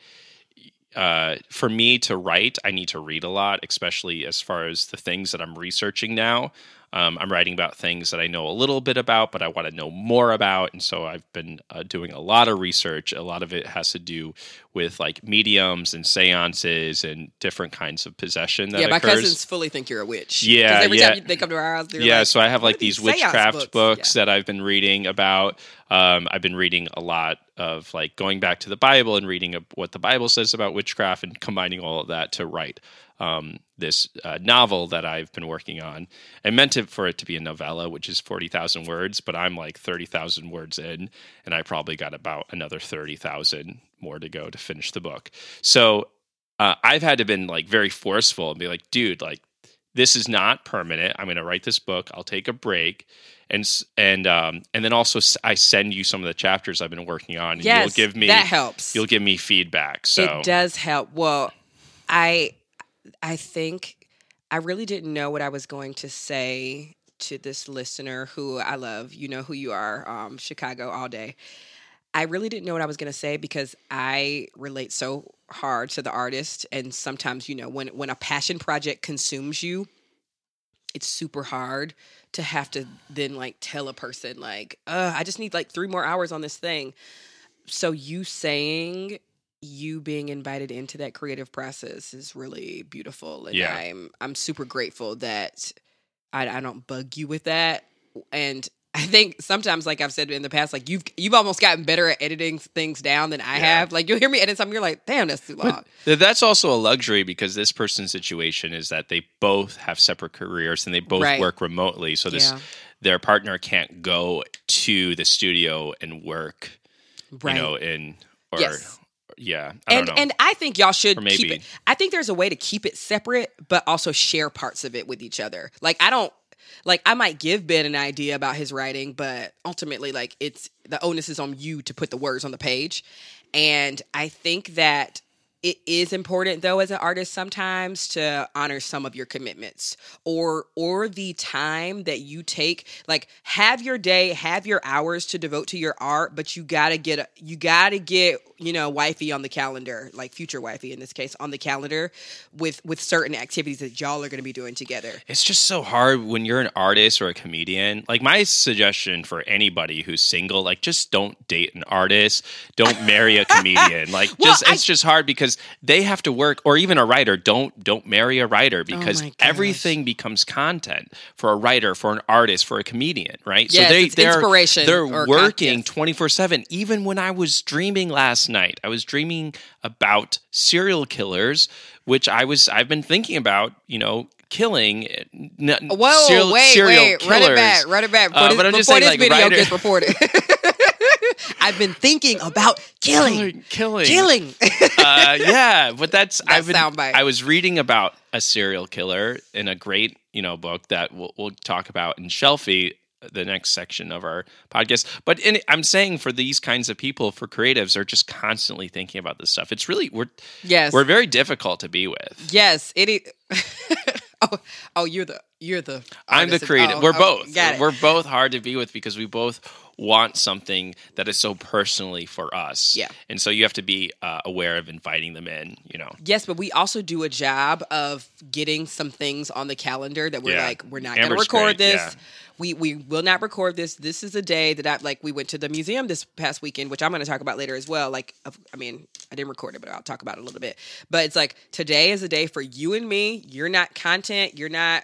uh, for me to write, I need to read a lot, especially as far as the things that I'm researching now. Um, I'm writing about things that I know a little bit about, but I want to know more about. And so I've been uh, doing a lot of research. A lot of it has to do with like mediums and seances and different kinds of possession that yeah, my occurs. cousins fully think you're a witch. Yeah, every yeah. time they come to our house, they're yeah. like, So I have like these these witchcraft books, books, yeah. yeah. that I've been reading about. Um, I've been reading a lot of like going back to the Bible and reading a, what the Bible says about witchcraft and combining all of that to write um, this uh, novel that I've been working on. I meant it for it to be a novella, which is forty thousand words, but I'm like thirty thousand words in, and I probably got about another thirty thousand more to go to finish the book. So uh, I've had to been like very forceful and be like, dude, like this is not permanent. I'm going to write this book. I'll take a break. And and um and then also I send you some of the chapters I've been working on, and yes, you'll give me that helps. You'll give me feedback. So it does help. Well, I I think I really didn't know what I was going to say to this listener who I love. You know who you are, um, Chicago all day. I really didn't know what I was going to say because I relate so hard to the artist, and sometimes you know when when a passion project consumes you, it's super hard to have to then like tell a person like, uh, I just need like three more hours on this thing. So you saying you being invited into that creative process is really beautiful. And yeah. I'm, I'm super grateful that I, I don't bug you with that. and I think sometimes, like I've said in the past, like you've you've almost gotten better at editing things down than I Yeah. have. Like you'll hear me edit something, you're like, damn, that's too long. But that's also a luxury because this person's situation is that they both have separate careers and they both Right. work remotely. So this Yeah. their partner can't go to the studio and work, Right. you know, in or Yes. yeah, I and don't know. and I think y'all should Or maybe. keep it. I think there's a way to keep it separate, but also share parts of it with each other. Like I don't like I might give Ben an idea about his writing, but ultimately, like it's the onus is on you to put the words on the page. And I think that it is important though as an artist sometimes to honor some of your commitments or or the time that you take. Like have your day, have your hours to devote to your art, but you gotta get a, you gotta get, you know, wifey on the calendar, like future wifey in this case, on the calendar with with certain activities that y'all are gonna be doing together. It's just so hard when you're an artist or a comedian. Like my suggestion for anybody who's single, like just don't date an artist, don't marry a comedian. Like Well, just I- it's just hard because they have to work, or even a writer. Don't don't marry a writer because Oh my gosh. everything becomes content for a writer, for an artist, for a comedian, right? Yes, it's they're inspiration they're or con- working yes. twenty-four seven. Even when I was dreaming last night, I was dreaming about serial killers, which I was I've been thinking about, you know, killing. N- Whoa, serial, wait, serial wait, killers. run it back, run it back. Before, Uh, this, but I'm just before saying, this like, video writer- gets reported. I've been thinking about killing. killing, Killing. uh, yeah, but that's That I've been, soundbite. I was reading about a serial killer in a great you know book that we'll, we'll talk about in Shelfie, the next section of our podcast. But in, I'm saying for these kinds of people, for creatives, are just constantly thinking about this stuff. It's really we're Yes. we're very difficult to be with. Yes. It is. oh, oh, you're the you're the. I'm the artist. creative. Oh, we're oh, both. Got it. We're both hard to be with because we both want something that is so personally for us. Yeah. And so you have to be uh, aware of inviting them in, you know. Yes, but we also do a job of getting some things on the calendar that we're Yeah. like, we're not going to Amber's record great, this. yeah. We we will not record this. This is a day that I like. We went to the museum this past weekend, which I'm going to talk about later as well. Like, of- I mean, I didn't record it, but I'll talk about it a little bit. But it's like today is a day for you and me. You're not content. You're not,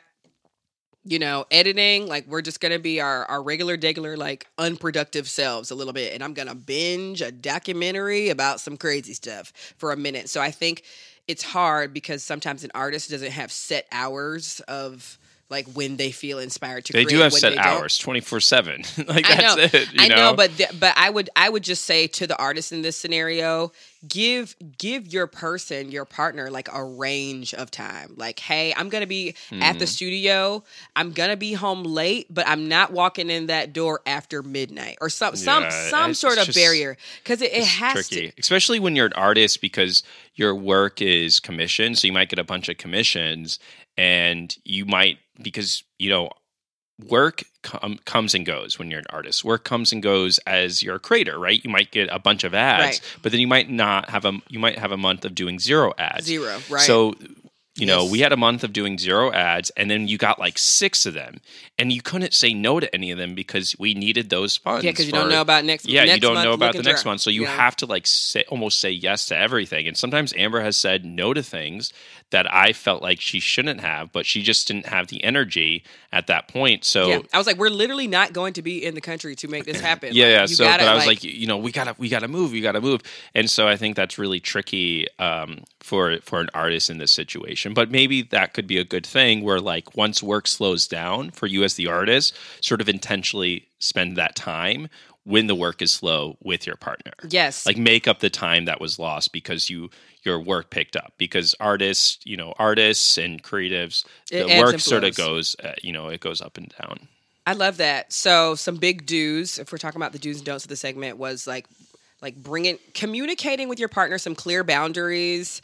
you know, editing. Like we're just going to be our our regular, degular, like unproductive selves a little bit. And I'm going to binge a documentary about some crazy stuff for a minute. So I think it's hard because sometimes an artist doesn't have set hours of like when they feel inspired to They create. do have when set they don't. hours, twenty-four seven. Like I that's know, it. You I know, know, but th- but I would I would just say to the artist in this scenario, give give your person, your partner, like a range of time. Like, hey, I'm gonna be at Mm-hmm. the studio. I'm gonna be home late, but I'm not walking in that door after midnight or some some Yeah, some it's sort of just- barrier because it, it It's has tricky, to. especially when you're an artist because your work is commissioned. So you might get a bunch of commissions, and you might because you know work com- comes and goes when you're an artist. Work comes and goes as you're a creator, right? You might get a bunch of ads, Right. but then you might not have a you might have a month of doing zero ads. Zero, right. So you know, Yes. we had a month of doing zero ads, and then you got like six of them, and you couldn't say no to any of them because we needed those funds. Yeah, because you for- don't know about next. yeah, next you don't month, know about looking the next dry. one, so you Yeah. have to like say, almost say yes to everything. And sometimes Amber has said no to things that I felt like she shouldn't have, but she just didn't have the energy at that point. So Yeah, I was like, we're literally not going to be in the country to make this happen. yeah, Like, yeah. you So, gotta, but I was like, you know, we gotta, we gotta move, we gotta move, and so I think that's really tricky um, for for an artist in this situation. But maybe that could be a good thing, where like once work slows down for you as the artist, sort of intentionally spend that time when the work is slow with your partner. yes, Like make up the time that was lost because you your work picked up. Because artists, you know, artists and creatives, It the ebbs work and sort of flows. goes, uh, you know, it goes up and down. I love that. So some big do's, if we're talking about the do's and don'ts of the segment, was like like bringing communicating with your partner some clear boundaries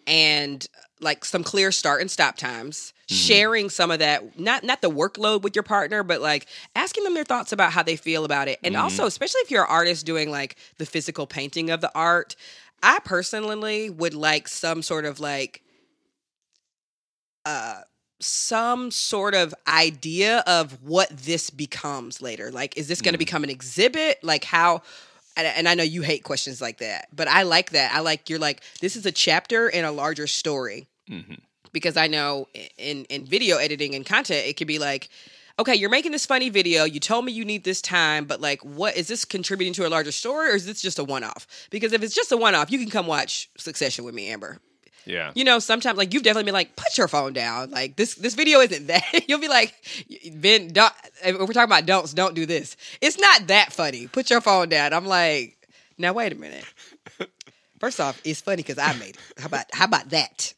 and like some clear start and stop times. Sharing some of that, not not the workload with your partner, but like asking them their thoughts about how they feel about it. And also, especially if you're an artist doing like the physical painting of the art, I personally would like some sort of like uh some sort of idea of what this becomes later. Like, is this going to become an exhibit? Like how, and, and I know you hate questions like that, but I like that. I like, you're like, this is a chapter in a larger story. Mhm. Because I know in, in video editing and content, it could be like, okay, you're making this funny video. You told me you need this time, but like, what is this contributing to a larger story, or is this just a one-off? Because if it's just a one-off, you can come watch Succession with me, Amber. Yeah. You know, sometimes like you've definitely been like, put your phone down. Like this, this video isn't that. You'll be like, Ben, don't, if we're talking about don'ts, don't do this. It's not that funny. Put your phone down. I'm like, now wait a minute. First off, it's funny because I made it. How about how about that?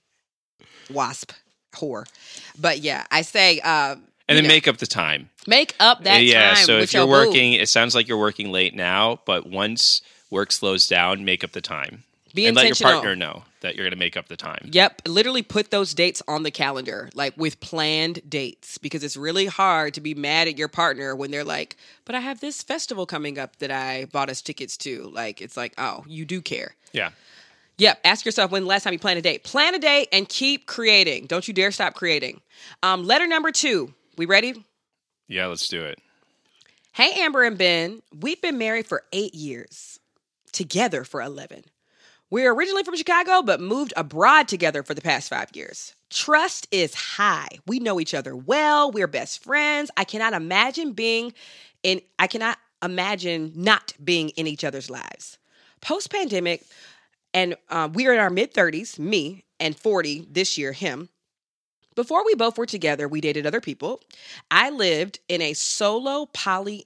Wasp whore. But yeah, I say, um, and then know, make up the time. Make up that yeah, time. so with if you're your boo. working, it sounds like you're working late now, but once work slows down, make up the time. Be and let your intentional. partner know that you're going to make up the time. Yep. Literally put those dates on the calendar, like with planned dates, because it's really hard to be mad at your partner when they're like, but I have this festival coming up that I bought us tickets to. Like, it's like, oh, you do care. Yeah. Yep. Ask yourself when the last time you planned a date. Plan a date and keep creating. Don't you dare stop creating. Um, letter number two. We ready? Yeah, let's do it. Hey, Amber and Ben. We've been married for eight years. Together for eleven. We're originally from Chicago, but moved abroad together for the past five years. Trust is high. We know each other well. We're best friends. I cannot imagine being in, I cannot imagine not being in each other's lives. Post-pandemic, and uh, we are in our mid-thirties, me, and forty this year, him. Before we both were together, we dated other people. I lived in a solo poly,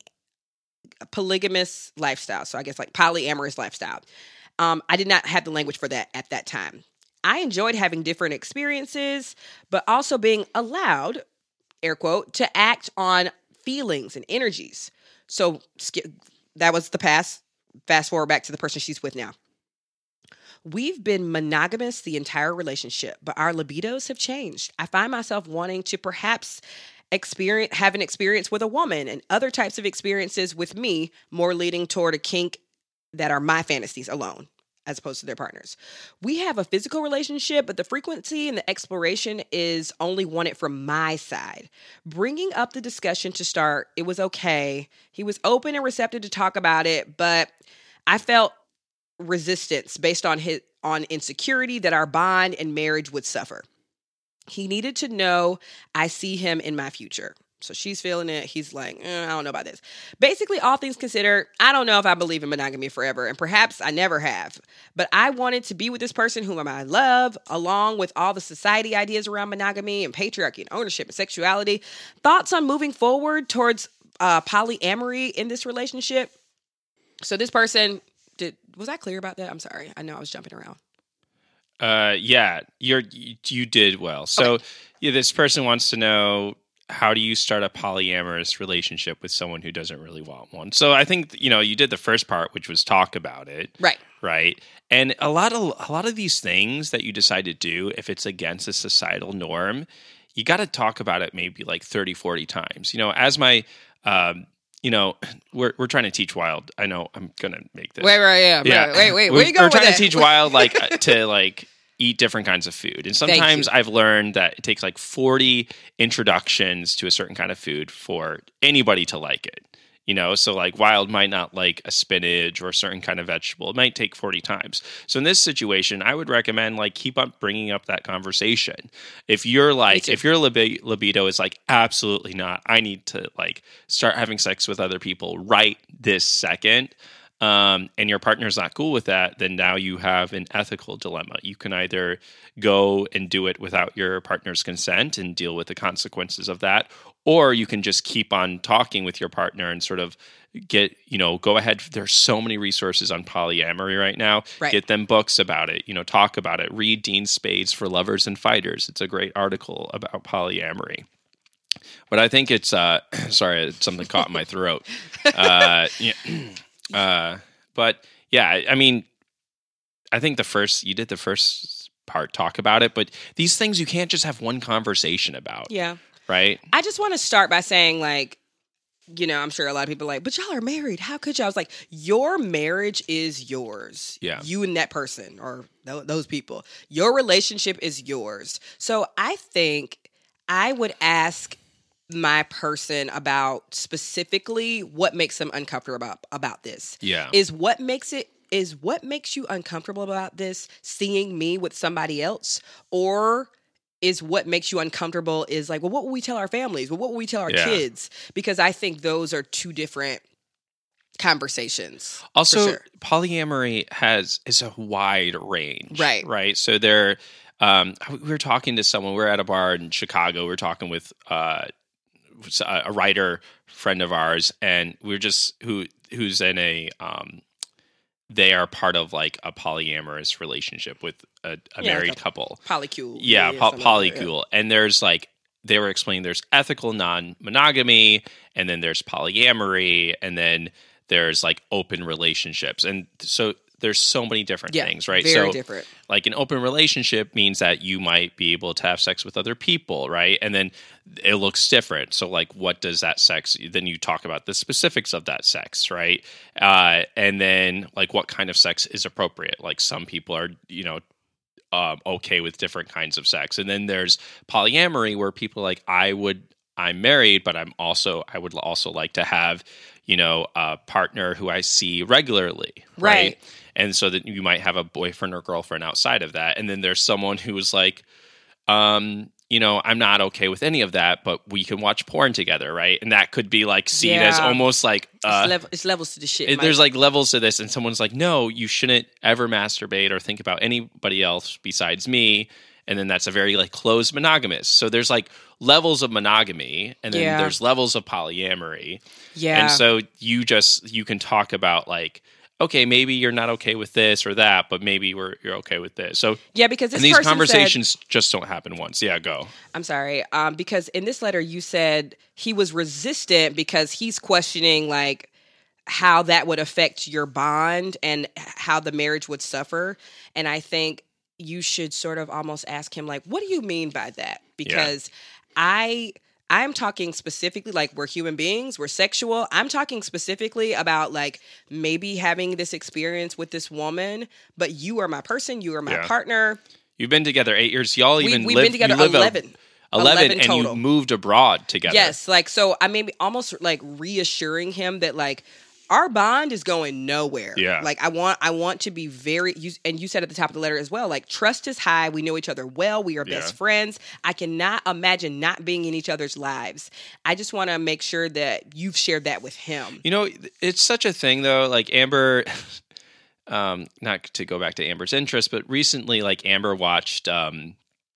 polygamous lifestyle. So I guess like polyamorous lifestyle. Um, I did not have the language for that at that time. I enjoyed having different experiences, but also being allowed, air quote, to act on feelings and energies. So skip, that was the past. Fast forward back to the person she's with now. We've been monogamous the entire relationship, but our libidos have changed. I find myself wanting to perhaps experience, have an experience with a woman, and other types of experiences with me, more leading toward a kink that are my fantasies alone, as opposed to their partners. We have a physical relationship, but the frequency and the exploration is only wanted from my side. Bringing up the discussion to start, it was okay. He was open and receptive to talk about it, but I felt resistance based on his on insecurity that our bond and marriage would suffer. He needed to know I see him in my future. So she's feeling it. He's like, eh, I don't know about this. Basically, all things considered, I don't know if I believe in monogamy forever, and perhaps I never have. But I wanted to be with this person whom I love, along with all the society ideas around monogamy and patriarchy and ownership and sexuality. Thoughts on moving forward towards uh, polyamory in this relationship? So this person, did was I clear about that? I'm sorry. I know I was jumping around. Uh, yeah, you're you, you did well. So Okay. yeah, this person wants to know, how do you start a polyamorous relationship with someone who doesn't really want one? So I think, you know, you did the first part, which was talk about it. Right. Right. And a lot of a lot of these things that you decide to do, if it's against a societal norm, you got to talk about it maybe like thirty, forty times. You know, as my, um, you know, we're we're trying to teach Wild. I know I'm going to make this. Wait, right, yeah. Yeah. Wait, wait, wait. We're, Where you going we're trying with to that? teach Wild like uh, to like eat different kinds of food. And sometimes you. I've learned that it takes like forty introductions to a certain kind of food for anybody to like it. You know, so like Wild might not like a spinach or a certain kind of vegetable. It might take forty times. So in this situation, I would recommend like keep up bringing up that conversation. If you're like, if your libi- libido is like, absolutely not, I need to like start having sex with other people right this second, um, and your partner's not cool with that, then now you have an ethical dilemma. You can either go and do it without your partner's consent and deal with the consequences of that, or you can just keep on talking with your partner and sort of get, you know, go ahead. There's so many resources on polyamory right now. Right. Get them books about it, you know, talk about it. Read Dean Spade's For Lovers and Fighters. It's a great article about polyamory. But I think it's, uh, sorry, something caught in my throat. Uh, yeah, uh, but yeah, I, I mean, I think the first, you did the first part, talk about it, but these things you can't just have one conversation about. Yeah. Right? I just want to start by saying, like, you know, I'm sure a lot of people are like, but y'all are married. How could y'all? I was like, your marriage is yours. Yeah. You and that person or th- those people. Your relationship is yours. So I think I would ask my person about specifically what makes them uncomfortable about, about this. Yeah. Is what makes it is what makes you uncomfortable about this seeing me with somebody else, or is what makes you uncomfortable is like, well, what will we tell our families? Well, what will we tell our Yeah. kids? Because I think those are two different conversations. Also, for sure. polyamory has is a wide range, Right. Right. So there, um, we were talking to someone. We were at a bar in Chicago. We were talking with uh, a writer friend of ours, and we were just who who's in a. Um, they are part of like a polyamorous relationship with a, a Yeah, married like a couple. Polycule. Yeah, po- something like that, yeah. polycule. And there's like they were explaining there's ethical non-monogamy, and then there's polyamory, and then there's like open relationships. And so there's so many different Yeah, things, right? very so different. like an open relationship means that you might be able to have sex with other people, right? And then it looks different. So like what does that sex, then you talk about the specifics of that sex, right? Uh, and then like what kind of sex is appropriate? Like some people are, you know, um, okay with different kinds of sex. And then there's polyamory where people are like, I would, I'm married, but I'm also, I would also like to have, you know, a partner who I see regularly, right? Right. And so that you might have a boyfriend or girlfriend outside of that. And then there's someone who is like, um, you know, I'm not okay with any of that, but we can watch porn together, right? And that could be like seen as Yeah. almost like uh, it's, level, it's levels to the shit. it- Mike. there's like levels to this, and someone's like, no, you shouldn't ever masturbate or think about anybody else besides me. And then that's a very like closed monogamous. So there's like levels of monogamy, and then Yeah. there's levels of polyamory. yeah. And so you just you can talk about like, okay, maybe you're not okay with this or that, but maybe we're you're okay with this. So yeah, because this and these person conversations just don't happen once. Yeah, go. Said, I'm sorry. Um, because in this letter you said he was resistant because he's questioning like how that would affect your bond and how the marriage would suffer. And I think you should sort of almost ask him like, what do you mean by that? Because I I'm talking specifically like we're human beings, we're sexual. I'm talking specifically about like maybe having this experience with this woman, but you are my person, you are my Yeah. partner. You've been together eight years. Y'all We, even we've live, been together you live a- eleven. eleven, eleven and total. you moved abroad together. Yes, like so I may be almost like reassuring him that like our bond is going nowhere. Yeah. Like I want I want to be very you, and you said at the top of the letter as well, like trust is high, we know each other well, we are best Yeah. friends. I cannot imagine not being in each other's lives. I just want to make sure that you've shared that with him. You know, it's such a thing though. Like Amber, um, not to go back to Amber's interest, but recently, like Amber watched, um,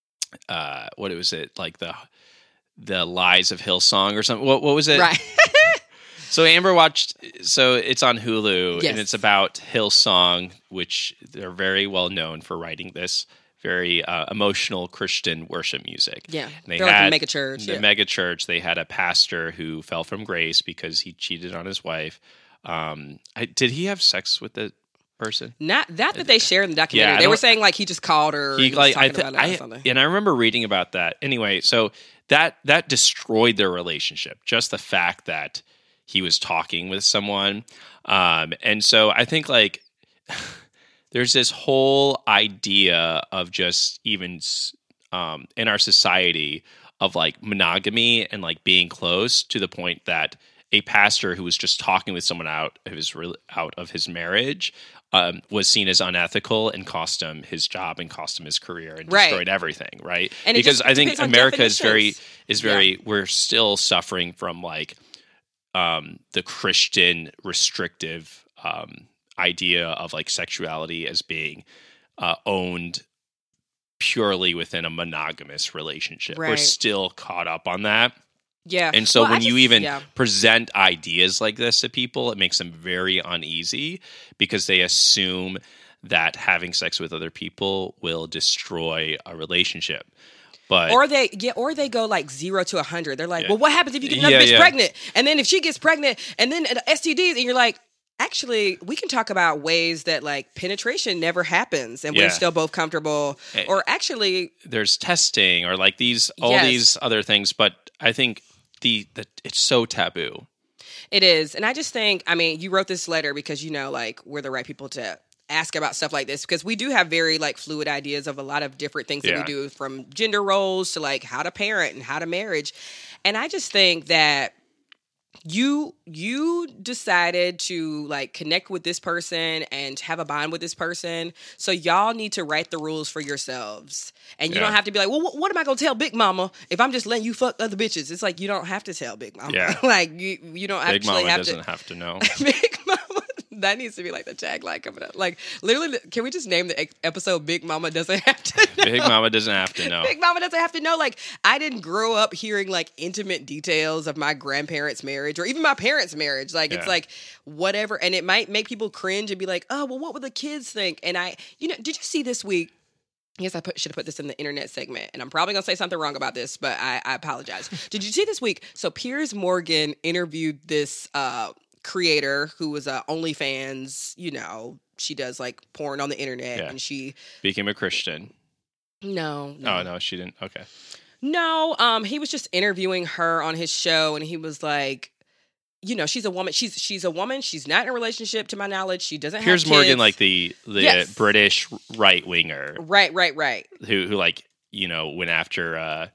uh, what was it like the the Lies of Hillsong or something? What what was it? Right. So Amber watched. So it's on Hulu, Yes. and it's about Hillsong, which they're very well known for writing this very uh, emotional Christian worship music. Yeah. And they They're like a had mega church, The yeah. mega church. They had a pastor who fell from grace because he cheated on his wife. Um, I, did he have sex with the person? Not that that they shared in the documentary. Yeah, I they were don't- saying like he just called her. He and was like I, talking th- about it or I something. and I remember reading about that. Anyway, so that that destroyed their relationship. Just the fact that he was talking with someone, um, and so I think like there's this whole idea of just even um, in our society of like monogamy and like being close to the point that a pastor who was just talking with someone out of his re- out of his marriage um, was seen as unethical and cost him his job and cost him his career and Right. destroyed everything. Right? And it because just I think depends on America is very definitions. is very we're still suffering from like um, the Christian restrictive um, idea of like sexuality as being uh, owned purely within a monogamous relationship. We're Right. still caught up on that. Yeah. And so Well, I when you just- even yeah. present ideas like this to people, it makes them very uneasy because they assume that having sex with other people will destroy a relationship. But Or they yeah, or they go like zero to a hundred. They're like, Yeah. well, what happens if you get another Yeah, bitch yeah. pregnant? And then if she gets pregnant, and then uh, S T Ds, and you're like, actually, we can talk about ways that like penetration never happens, and Yeah. we're still both comfortable. Eh, Or actually, there's testing or like these all Yes. these other things. But I think the, the it's so taboo. it is. And I just think, I mean, you wrote this letter because you know, like, we're the right people to ask about stuff like this because we do have very like fluid ideas of a lot of different things that Yeah. we do, from gender roles to like how to parent and how to marriage. And I just think that you you decided to like connect with this person and have a bond with this person, so y'all need to write the rules for yourselves, and you Yeah. don't have to be like, well, what, what am I gonna tell Big Mama if I'm just letting you fuck other bitches? It's like you don't have to tell Big Mama. Yeah. Like you you don't Big actually Mama have doesn't to. have to know. Big Mama. That needs to be like the tagline coming up. Like literally, can we just name the e- episode "Big Mama Doesn't Have to Know"? Big Mama doesn't have to know. Big Mama doesn't have to know. Like, I didn't grow up hearing like intimate details of my grandparents' marriage or even my parents' marriage. Like, it's Yeah. like whatever. And it might make people cringe and be like, oh, well, what would the kids think? And I, you know, did you see this week? Yes, I put, should have put this in the internet segment, and I'm probably going to say something wrong about this, but I, I apologize. Did you see this week? So Piers Morgan interviewed this uh, creator who was uh, OnlyFans, you know, she does like porn on the internet, Yeah. and she, Became a Christian. no, no. Oh, no, she didn't. Okay. No, um, he was just interviewing her on his show, and he was like, you know, she's a woman. She's she's a woman. She's not in a relationship, to my knowledge. She doesn't Piers have Morgan, kids. like the the Yes. British right winger right, right, right. who who like you know went after uh,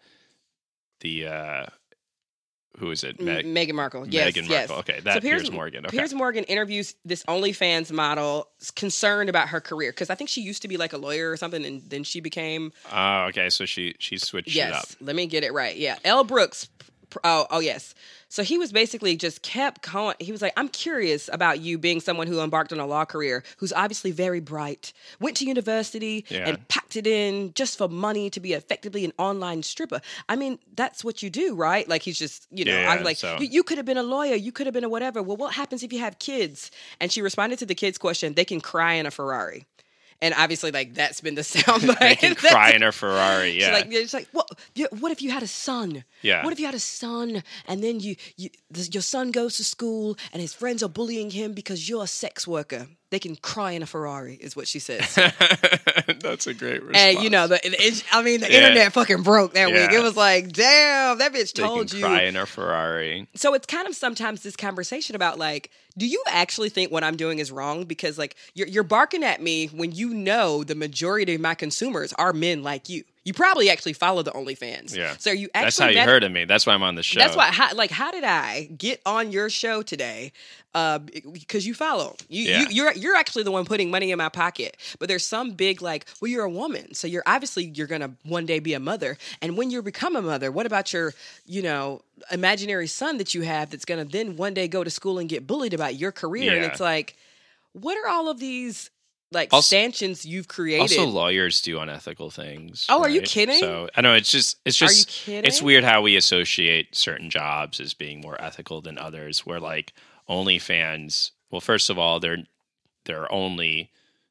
the uh, who is it? Meg- M- Meghan Markle. Yes, Meghan yes. Markle. Okay, that Piers- Piers Morgan. Okay. Piers Morgan interviews this OnlyFans model, s- concerned about her career because I think she used to be like a lawyer or something, and then she became Oh, okay. So she she switched it up. yes. Let me get it right. Yeah, Elle Brooks. pr- Oh, oh yes. So he was basically just kept going. He was like, I'm curious about you being someone who embarked on a law career, who's obviously very bright, went to university Yeah. and packed it in just for money to be effectively an online stripper. I mean, that's what you do, right? Like he's just, you know, Yeah, I'm like, so- you, you could have been a lawyer, you could have been a whatever. Well, what happens if you have kids? And she responded to the kids' question, they can cry in a Ferrari. And obviously, like, that's been the soundbite. They can That's- cry in a Ferrari. so Yeah. like it's like what? you- What if you had a son? Yeah. What if you had a son and then you, you this, your son goes to school and his friends are bullying him because you're a sex worker? They can cry in a Ferrari, is what she says. That's a great response. And you know, the it, it- I mean, the Yeah. internet fucking broke that week. Yeah. It was like, damn, that bitch they told can you. cry in a Ferrari. So it's kind of sometimes this conversation about like, do you actually think what I'm doing is wrong? Because like you're you're barking at me when you know the majority of my consumers are men like you. You probably actually follow the OnlyFans. Yeah. So you actually That's how you met- heard of me. That's why I'm on the show. That's why, how, like, how did I get on your show today? Uh, because you follow. You, Yeah. you, you're you're actually the one putting money in my pocket. But there's some big like, well, you're a woman, so you're obviously you're gonna one day be a mother. And when you become a mother, what about your, you know, imaginary son that you have that's gonna then one day go to school and get bullied about your career? And Yeah. it's like, what are all of these like Also- stanchions you've created? Also, lawyers do unethical things. Oh, are you right? kidding? So I know it's just it's Are just you kidding? it's weird how we associate certain jobs as being more ethical than others. Where like OnlyFans, well, first of all, they're they're only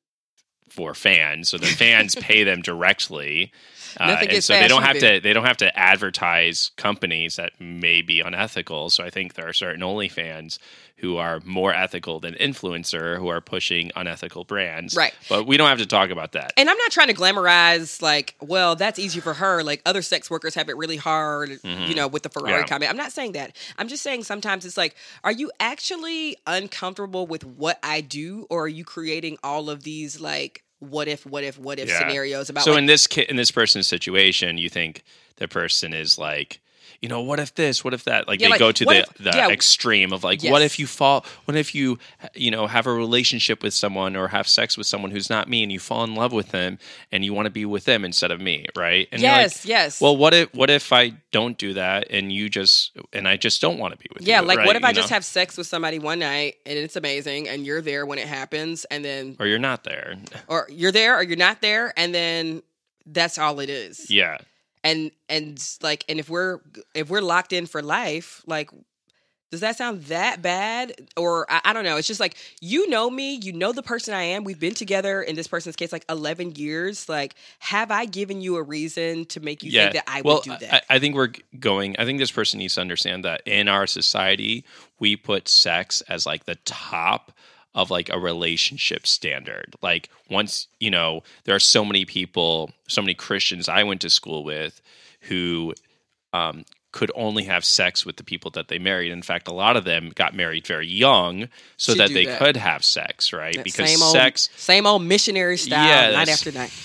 for fans, so the fans pay them directly. Uh, Nothing and gets so they don't fashion have big. to they don't have to advertise companies that may be unethical. So I think there are certain OnlyFans who are more ethical than influencer who are pushing unethical brands. Right. But we don't have to talk about that. And I'm not trying to glamorize like, well, that's easy for her. Like other sex workers have it really hard, you know, with the Ferrari Mm-hmm. Yeah. comment. I'm not saying that. I'm just saying sometimes it's like, are you actually uncomfortable with what I do, or are you creating all of these like what if, what if, what if Yeah. scenarios about So like, in this ki- in this person's situation, you think the person is like, you know, what if this, what if that? Like Yeah, they like, go to what the, if- the yeah. extreme of like, Yes. what if you fall? What if you, you know, have a relationship with someone or have sex with someone who's not me, and you fall in love with them, and you want to be with them instead of me, right? And you're yes, like, yes. well, what if what if I don't do that, and you just and I just don't want to be with you? yeah, like right? what if I You just know? have sex with somebody one night and it's amazing and you're there when it happens and then or you're not there? or you're there or you're not there and then that's all it is. Yeah. and and like and if we're if we're locked in for life, like does that sound that bad? Or I, I don't know, it's just like, you know me, you know the person I am, we've been together in this person's case like eleven years. Like, have I given you a reason to make you think that I well, would do that? I, I think we're g- going. I think this person needs to understand that in our society, we put sex as like the top of like a relationship standard. Like once, you know, there are so many people, so many Christians I went to school with who um, could only have sex with the people that they married. In fact, a lot of them got married very young so To that do they that. could have sex, right? That Because same old, sex, same old missionary style, Yeah, night that's- after night.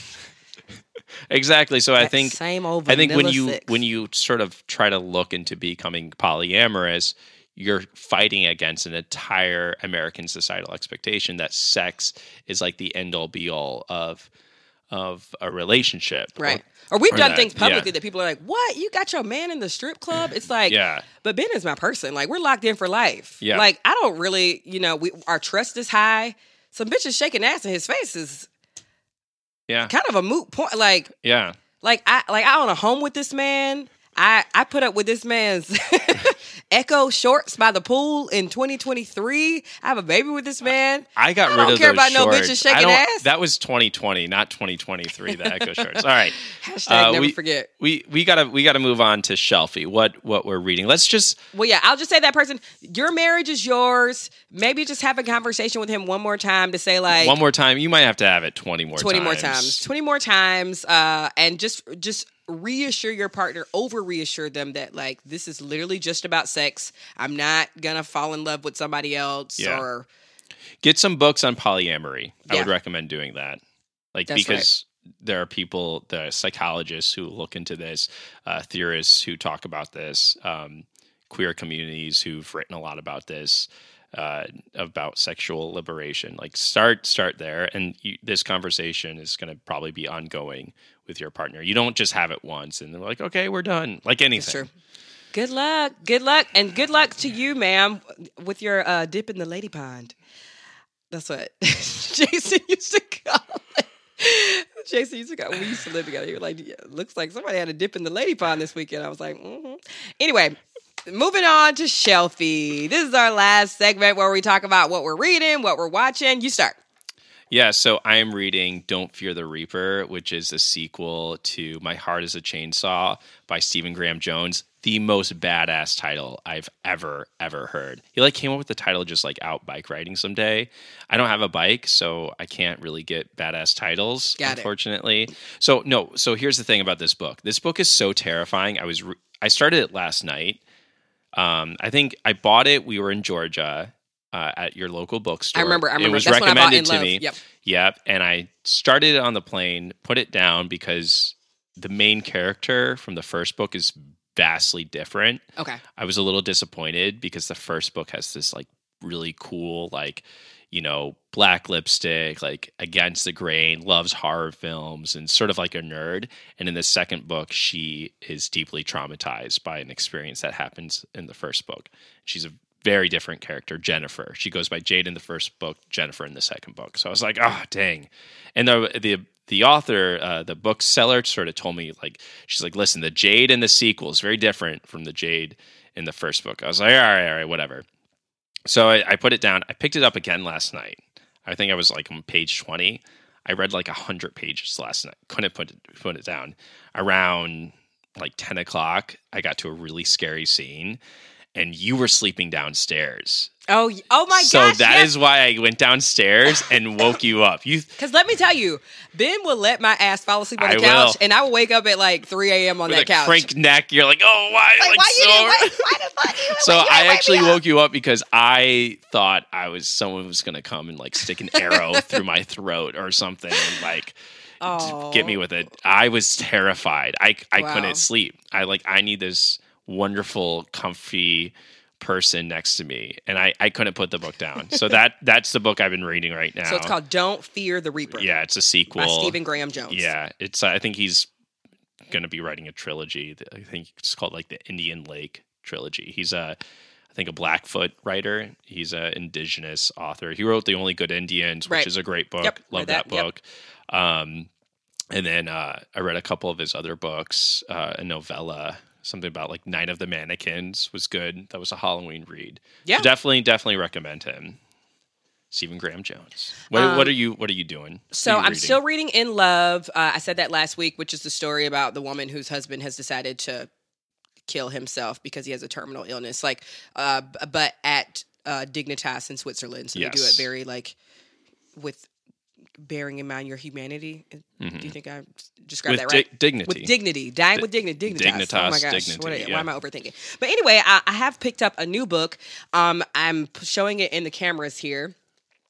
exactly. So I That think same old I think when vanilla you sex. when you sort of try to look into becoming polyamorous, you're fighting against an entire American societal expectation that sex is like the end all be all of of a relationship. Right. Or, or we've or done that, things publicly yeah. that people are like, what? You got your man in the strip club? It's like, Yeah. but Ben is my person. Like, we're locked in for life. Yeah. Like, I don't really, you know, we our trust is high. Some bitches shaking ass in his face is Yeah. kind of a moot point. Like, Yeah. like I like I own a home with this man. I, I put up with this man's Echo shorts by the pool in twenty twenty-three. I have a baby with this man. I got I rid don't of care those about no shorts. bitches shaking I don't- ass. That was twenty twenty, not twenty twenty-three. The Echo shorts. All right. Hashtag Uh, never we, forget. We we gotta we gotta move on to Shelfie. What what we're reading. Let's just Well, yeah, I'll just say that person, your marriage is yours. Maybe just have a conversation with him one more time to say like one more time. You might have to have it twenty more twenty times. more times. twenty more times. Uh, and just just reassure your partner, over reassure them that like this is literally just about sex. I'm not gonna fall in love with somebody else Yeah. or Get some books on polyamory. I Yeah. would recommend doing that. Like That's because there are people, the psychologists who look into this, uh, theorists who talk about this, um, queer communities who've written a lot about this, uh, about sexual liberation. Like start start there, and you, this conversation is going to probably be ongoing with your partner. You don't just have it once and they're like, okay, we're done. Like anything. That's true. Good luck. Good luck. And good luck to you, ma'am, with your uh, dip in the lady pond. That's what Jason used to call it. Jason used to call it. We used to live together. He was like, yeah, looks like somebody had a dip in the lady pond this weekend. I was like, mm-hmm. Anyway, moving on to Shelfie. This is our last segment where we talk about what we're reading, what we're watching. You start. Yeah, so I am reading Don't Fear the Reaper, which is a sequel to My Heart is a Chainsaw by Stephen Graham Jones. The most badass title I've ever, ever heard. He like came up with the title just like out bike riding someday. I don't have a bike, so I can't really get badass titles, Got it. unfortunately. So no, so here's the thing about this book. This book is so terrifying. I was re- I started it last night. Um, I think I bought it. We were in Georgia. Uh, at your local bookstore. I remember. I remember. It was That's when I bought recommended In to Love. me. Yep. Yep. And I started it on the plane, put it down because the main character from the first book is vastly different. Okay. I was a little disappointed because the first book has this like really cool, like, you know, black lipstick, like against the grain, loves horror films and sort of like a nerd. And in the second book, she is deeply traumatized by an experience that happens in the first book. She's a very different character, Jennifer. She goes by Jade in the first book, Jennifer in the second book. So I was like, oh, dang. And the the the author, uh, the bookseller, sort of told me, like, she's like, listen, the Jade in the sequel is very different from the Jade in the first book. I was like, all right, all right, whatever. So I, I put it down. I picked it up again last night. I think I was like on page twenty. I read like one hundred pages last night. Couldn't put it, put it down. Around like ten o'clock, I got to a really scary scene. And you were sleeping downstairs. Oh, y- oh my so gosh. that yes. is why I went downstairs and woke you up. You Because let me tell you, Ben will let my ass fall asleep on the I couch, will. and I will wake up at like three a.m. on with that a couch. crank neck. You're like, oh, why? Like, like, why you so didn't wake, why the fuck you So you I didn't wake actually me up? woke you up because I thought I was someone was gonna come and like stick an arrow through my throat or something and like Oh. get me with it. I was terrified. I I Wow. couldn't sleep. I like I need this wonderful, comfy person next to me, and I I couldn't put the book down. So that that's the book I've been reading right now. So it's called Don't Fear the Reaper. Yeah, it's a sequel by Stephen Graham Jones. Yeah, it's. I think he's going to be writing a trilogy. I think it's called like the Indian Lake trilogy. He's a, I think a Blackfoot writer. He's an indigenous author. He wrote The Only Good Indians, which Right. is a great book. Yep, Love read that, that, yep. book. Um, and then uh, I read a couple of his other books. Uh, a novella, something about like Night of the Mannequins, was good. That was a Halloween read. Yeah. So definitely, definitely recommend him. Stephen Graham Jones. What, Um, what are you? What are you doing? So What are you I'm reading? still reading In Love. Uh, I said that last week, which is the story about the woman whose husband has decided to kill himself because he has a terminal illness. Like, uh, b- but at uh, Dignitas in Switzerland, so they do Yes. it very like with bearing in mind your humanity. Do you think I described with that right? di- dignity. With dignity, dying Di- with dignity, dignitas. oh dignitas, my gosh, dignity, what, are- yeah. why am I overthinking? But anyway, I, I have picked up a new book. Um, I'm p- showing it in the cameras here.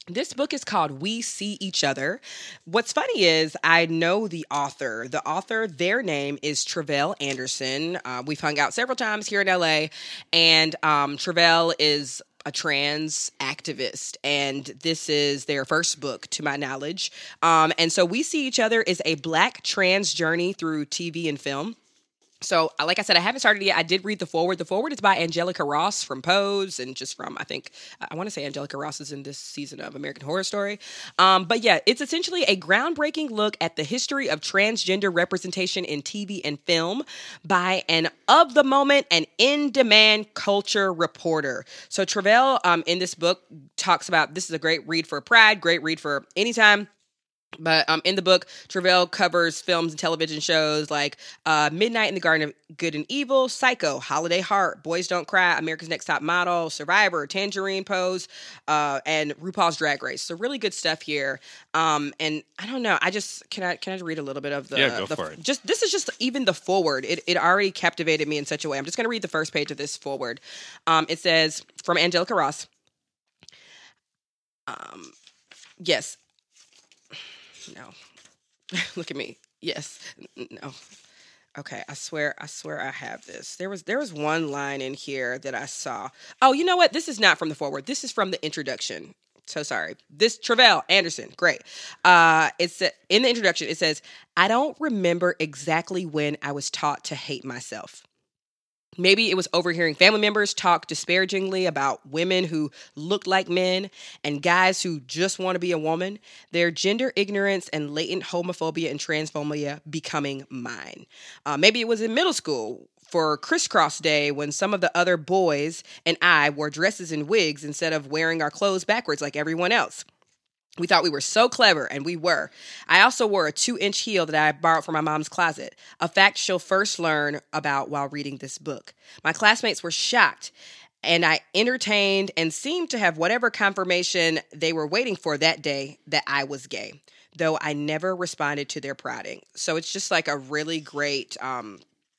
This book is called We See Each Other. What's funny is I know the author. The author, their name is Tre'vell Anderson. Uh, we've hung out several times here in L A, and um, Tre'vell is a trans activist, and this is their first book, to my knowledge. Um, and so We See Each Other is a Black trans journey through T V and film. So, like I said, I haven't started yet. I did read the foreword. The foreword is by Angelica Ross from Pose, and just from, I think, I want to say Angelica Ross is in this season of American Horror Story. Um, but yeah, it's essentially a groundbreaking look at the history of transgender representation in T V and film by an of the moment and in-demand culture reporter. So Tre'vell, um, in this book, talks about, this is a great read for Pride, great read for anytime. But um, in the book, Tre'vell covers films and television shows like uh, Midnight in the Garden of Good and Evil, Psycho, Holiday Heart, Boys Don't Cry, America's Next Top Model, Survivor, Tangerine Pose, uh, and RuPaul's Drag Race. So really good stuff here. Um, and I don't know, I just can I can I read a little bit of the yeah go the, for it. Just this is just even the foreword. It it already captivated me in such a way. I'm just going to read the first page of this foreword. Um, it says from Angelica Ross. Um, yes. No. Look at me. Yes. No. Okay, I swear, I swear I have this. There was there was one line in here that I saw. Oh, you know what? This is not from the foreword. This is from the introduction. So sorry. This Tre'vell Anderson, great. Uh, it's in the introduction. It says, "I don't remember exactly when I was taught to hate myself. Maybe it was overhearing family members talk disparagingly about women who look like men and guys who just want to be a woman, their gender ignorance and latent homophobia and transphobia becoming mine. Uh, maybe it was in middle school for crisscross day when some of the other boys and I wore dresses and wigs instead of wearing our clothes backwards like everyone else. We thought we were so clever, and we were. I also wore a two-inch heel that I borrowed from my mom's closet, a fact she'll first learn about while reading this book. My classmates were shocked, and I entertained and seemed to have whatever confirmation they were waiting for that day that I was gay, though I never responded to their prodding." So it's just like a really great um,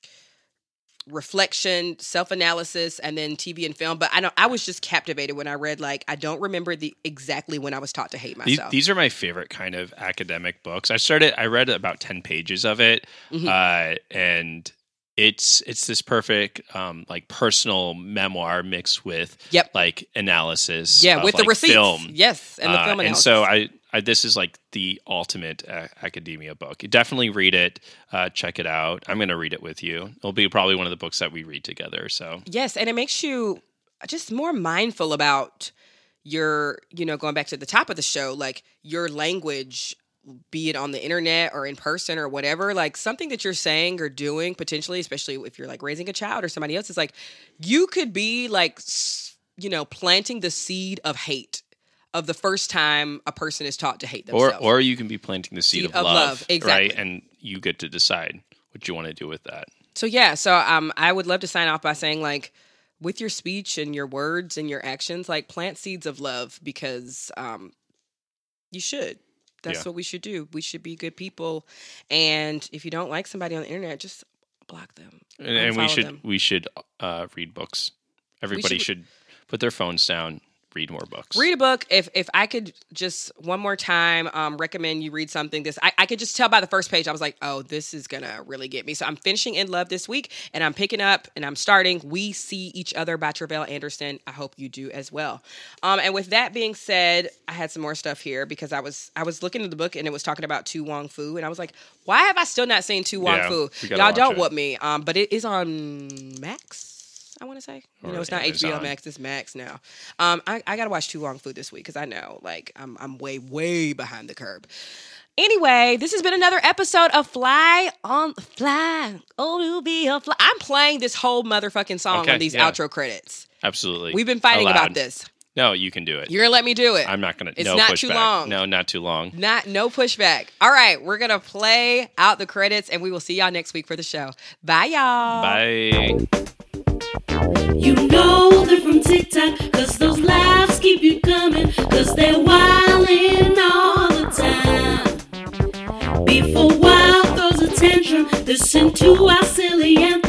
reflection, self-analysis, and then T V and film. But I know I was just captivated when I read, like, I don't remember the exactly when I was taught to hate myself. These, these are my favorite kind of academic books. I started, I read about ten pages of it, mm-hmm. uh, and it's it's this perfect um, like personal memoir mixed with yep. like analysis. Yeah, of, with like, the receipts. film. Yes, and the uh, film analysis. And so I. I, this is like the ultimate uh, academia book. You definitely read it. Uh, check it out. I'm going to read it with you. It'll be probably one of the books that we read together. So yes, and it makes you just more mindful about your, you know, going back to the top of the show, like your language, be it on the internet or in person or whatever, like something that you're saying or doing potentially, especially if you're like raising a child or somebody else, is like you could be like, you know, planting the seed of hate. Of the first time a person is taught to hate themselves. Or or you can be planting the seed, seed of, of love, love. Exactly. Right? And you get to decide what you want to do with that. So yeah, so um, I would love to sign off by saying, like, with your speech and your words and your actions, like, plant seeds of love, because um, you should. That's yeah. what we should do. We should be good people. And if you don't like somebody on the internet, just block them. And, and we should them. we should uh, read books. Everybody should, should put their phones down. Read more books. Read a book. If if I could just one more time um, recommend you read something, this I, I could just tell by the first page. I was like, oh, this is gonna really get me. So I'm finishing In Love this week, and I'm picking up and I'm starting We See Each Other by Tre'vell Anderson. I hope you do as well. Um, and with that being said, I had some more stuff here because I was I was looking at the book and it was talking about Tu Wong Fu, and I was like, why have I still not seen Tu Wong yeah, Fu? Y'all don't whoop me. Um, but it is on Max. I want to say, you know, it's not H B O Max, it's Max now. Um, I, I got to watch Tu Wong Fu this week because I know, like, I'm I'm way, way behind the curve. Anyway, this has been another episode of Fly on Fly. Oh, to be a fly. I'm playing this whole motherfucking song okay, on these yeah. outro credits. Absolutely. We've been fighting Allowed. about this. No, you can do it. You're going to let me do it. I'm not going to. It's no not pushback. too long. No, not too long. Not no pushback. All right, we're going to play out the credits, and we will see y'all next week for the show. Bye, y'all. Bye. You know they're from TikTok, cause those laughs keep you coming, cause they're wildin' all the time. Before Wild throws a tantrum, listen to our silly anthem.